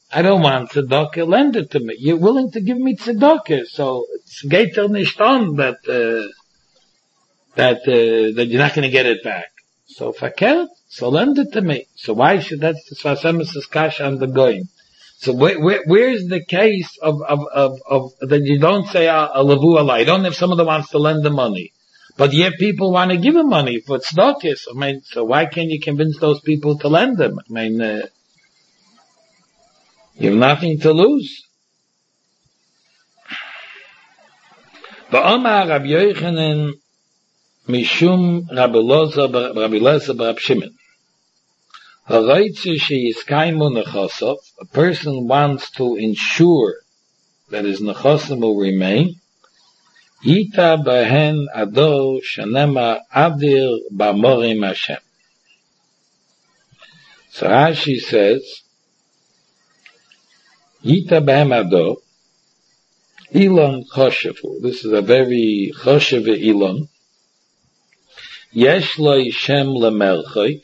I don't want tzedakah, lend it to me. You're willing to give me tzedakah, so it's geiter nicht on that, uh, that, uh, that you're not going to get it back. So verkehrt, so lend it to me. So why should that, that's why Semes Kash on the going. So where, where, where's the case of, of, of, of, that you don't say a, a levu alai. You don't have someone that wants to lend the money. But yet people want to give him money for tzedakah. I mean, so why can't you convince those people to lend them? I mean, uh, you have nothing to lose. V'omar Rabbi Yochanan mishum Rabbi Loza Rabbi Lezer Rabbi Shimon. Ha'roitze sheyiskaimu nechosov. A person wants to ensure that his nechosim will remain. Yita behen ador shenema adir ba'morim Hashem. So Rashi says, Yita b'hem ador, Elon choshevu. This is a very choshev Elon. Yesh lo Shem lemelchik.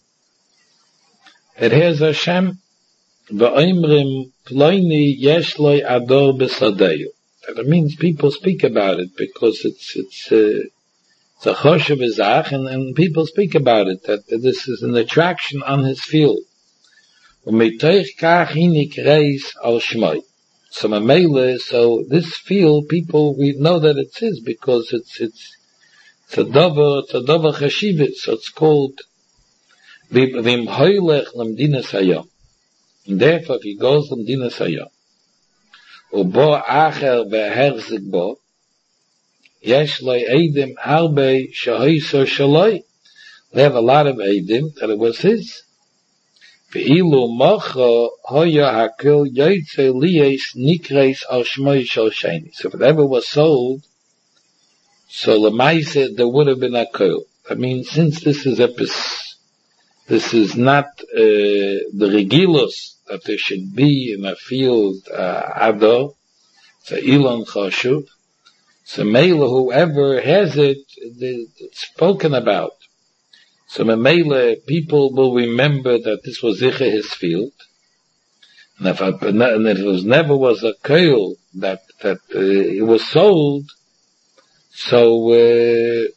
It has a Shem. V'oimrim ploini yesh lo ador b'sadeyu. That means people speak about it because it's it's uh, it's a choshev zach, and, and people speak about it that, that this is an attraction on his field. U'mitoich kach hinik reis al shmoi. So mamele, so this field, people we know that it's his because it's it's it's a dover, it's a dover chashivit. So it's called v'im hoylech lemdinas hayom. And therefore, if he goes lemdinas hayom, ubo acher beherzik bo, yesh lo eidim harbe shahoiso shaloi. They have a lot of eidim that it was his. Ve'ilu mocha hoya hakil yoytze liyes nikreis al shmoi shal sheni. So if it ever was sold, so lemaise there would have been a kol. I mean, since this is a this is not uh, the regilos that there should be in a field uh, ado, so ilon chashuv. So mele, whoever has it, it's spoken about. So mele, people will remember that this was zicha his field, and if, and if it was never was a koil that that uh, it was sold, so. Uh,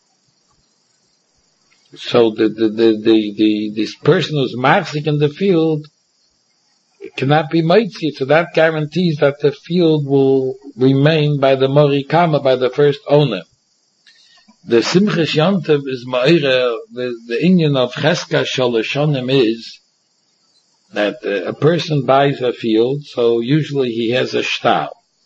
So the, the, the, the, the, this person who's machzik in the field cannot be mitzi, so that guarantees that the field will remain by the morikama, by the first owner. The Simchas Yontiv is ma'ira, the, the Indian of Cheska Shaloshonim is that uh, a person buys a field, so usually he has a shtar.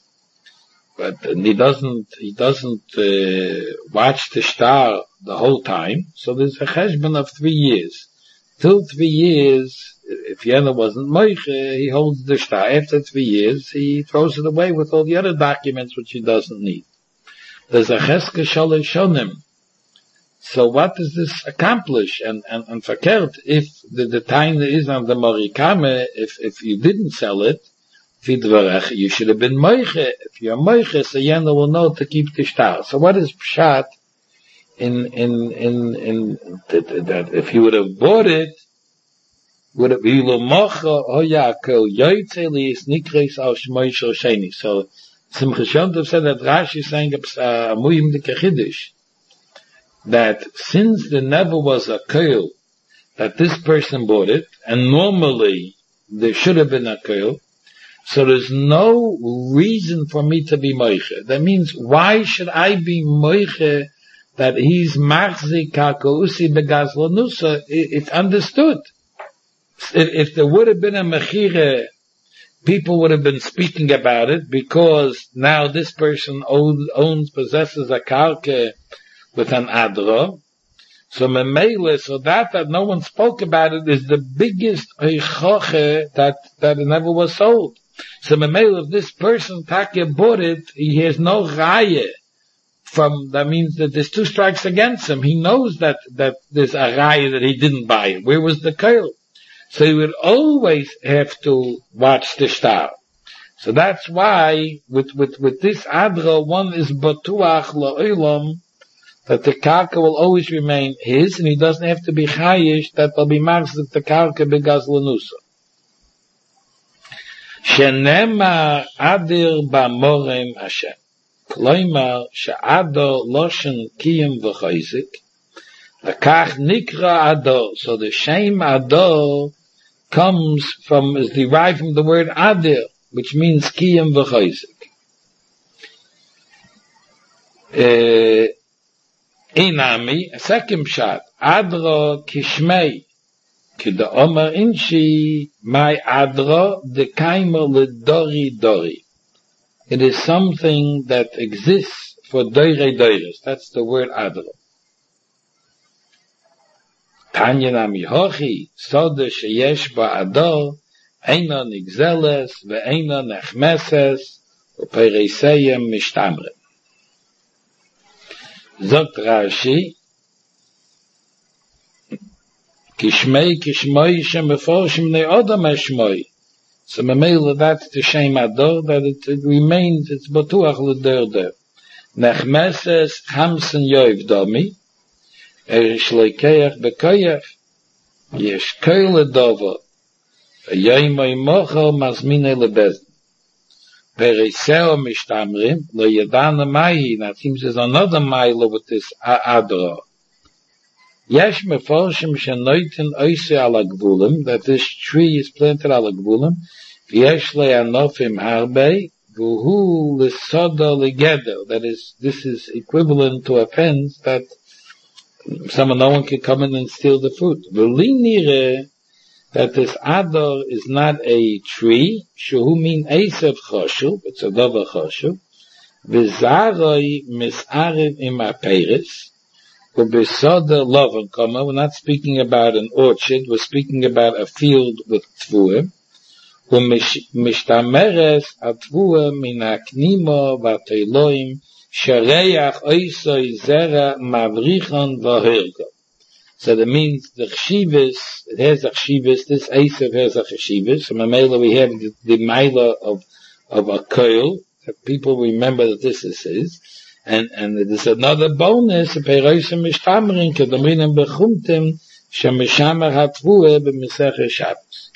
But he doesn't, he doesn't, uh, watch the star the whole time. So there's a cheshbon of three years. Till three years, if Yena wasn't moiche, he holds the star. After three years, he throws it away with all the other documents which he doesn't need. There's a cheska shalosh shonim. So what does this accomplish? And, and, and verkehrt, if the, the time there is on the morikame, if, if you didn't sell it, you should have been moiche. If you're moiche, so Yena will know to keep the star. So what is pshat in, in, in, in, that, that if he would have bought it, would it be lo mocha, oh yakel, yoytze liis nikreis al shmoi shel sheni. So, Simchas Yontiv said that Rashi is saying a muyim de kechidish, that since there never was a koil, that this person bought it, and normally there should have been a koil, so there's no reason for me to be moiche. That means, why should I be moiche that he's machzik kakousi begazlanusa? It's understood. If, if there would have been a mechire, people would have been speaking about it because now this person owns, owns possesses a karke with an adra. So memele, so that that no one spoke about it is the biggest eichoche that that it never was sold. So memele, if this person Taka bought it, he has no raya from, that means that there's two strikes against him. He knows that, that there's a raya that he didn't buy it. Where was the koil? So he would always have to watch the star. So that's why with, with, with this adra, one is batuach la'olam, that the karka will always remain his, and he doesn't have to be chayish that will be marks that the karka begaz lanusa. Shenema adir ba'morem Hashem. Kloimar she'ador loshen kiyum v'chayzik. Lekach nikra ador. So the shame ador comes from, is derived from the word adir, which means kiyum v'chayzik. Uh, Inami, a second shot, adro kishmei. Kida Omer Inchi, my Adra, the Kaimer le Dori Dori. It is something that exists for Doire Doires. That's the word Adra. Tanya Nami Hochi, Soda Sheyesh Ba Ador, Eina Nigzeles, Ve Eina Nechmeses, Upereiseyem Mishtamre. Zot Rashi, Kishmei, Kishmoi, Shemeforshim, Ne Odom Eshmoi. So Mamela, that's the Shem Ador, that it, it remains, it's Batuach L'Dor-Dor. Nechmeses, Hamsen Yoiv Domi, Erish Leikeach Bekoyach, Yesh Koyle Dovo, Yoimoi Mocho, Mazmine Lebezn. Periseo Mishtamrim, Lo Yadana Mahi, that seems there's another mile with this Ador. Yesh meforshim shenoiten oise ala gvulim, that this tree is planted ala gvulim, v'yesh le'anofim harbe, v'hu l'soda l'geder, that is, this is equivalent to a fence that someone, no one can come in and steal the fruit. V'li nire, that this ador is not a tree, shehu min esev choshu, it's a dova choshu, v'zaroi mis'arev im aperis, we're not speaking about an orchard, we're speaking about a field with tvuim. Mishtameres atvua min aknimo v'ateiloim shareach oisoi zera mavrichon v'hirgo. So that means the chshivas, it has a chshivas, this Esav has a chshivas. So Mamela we have the, the mila of, of a koil, that people remember that this is his. And, and there's another bonus, Peirosim Mishtamrin, Kedamrinim Bechumtim, Shemishamer Hatvue, B'Mesech Shabbos.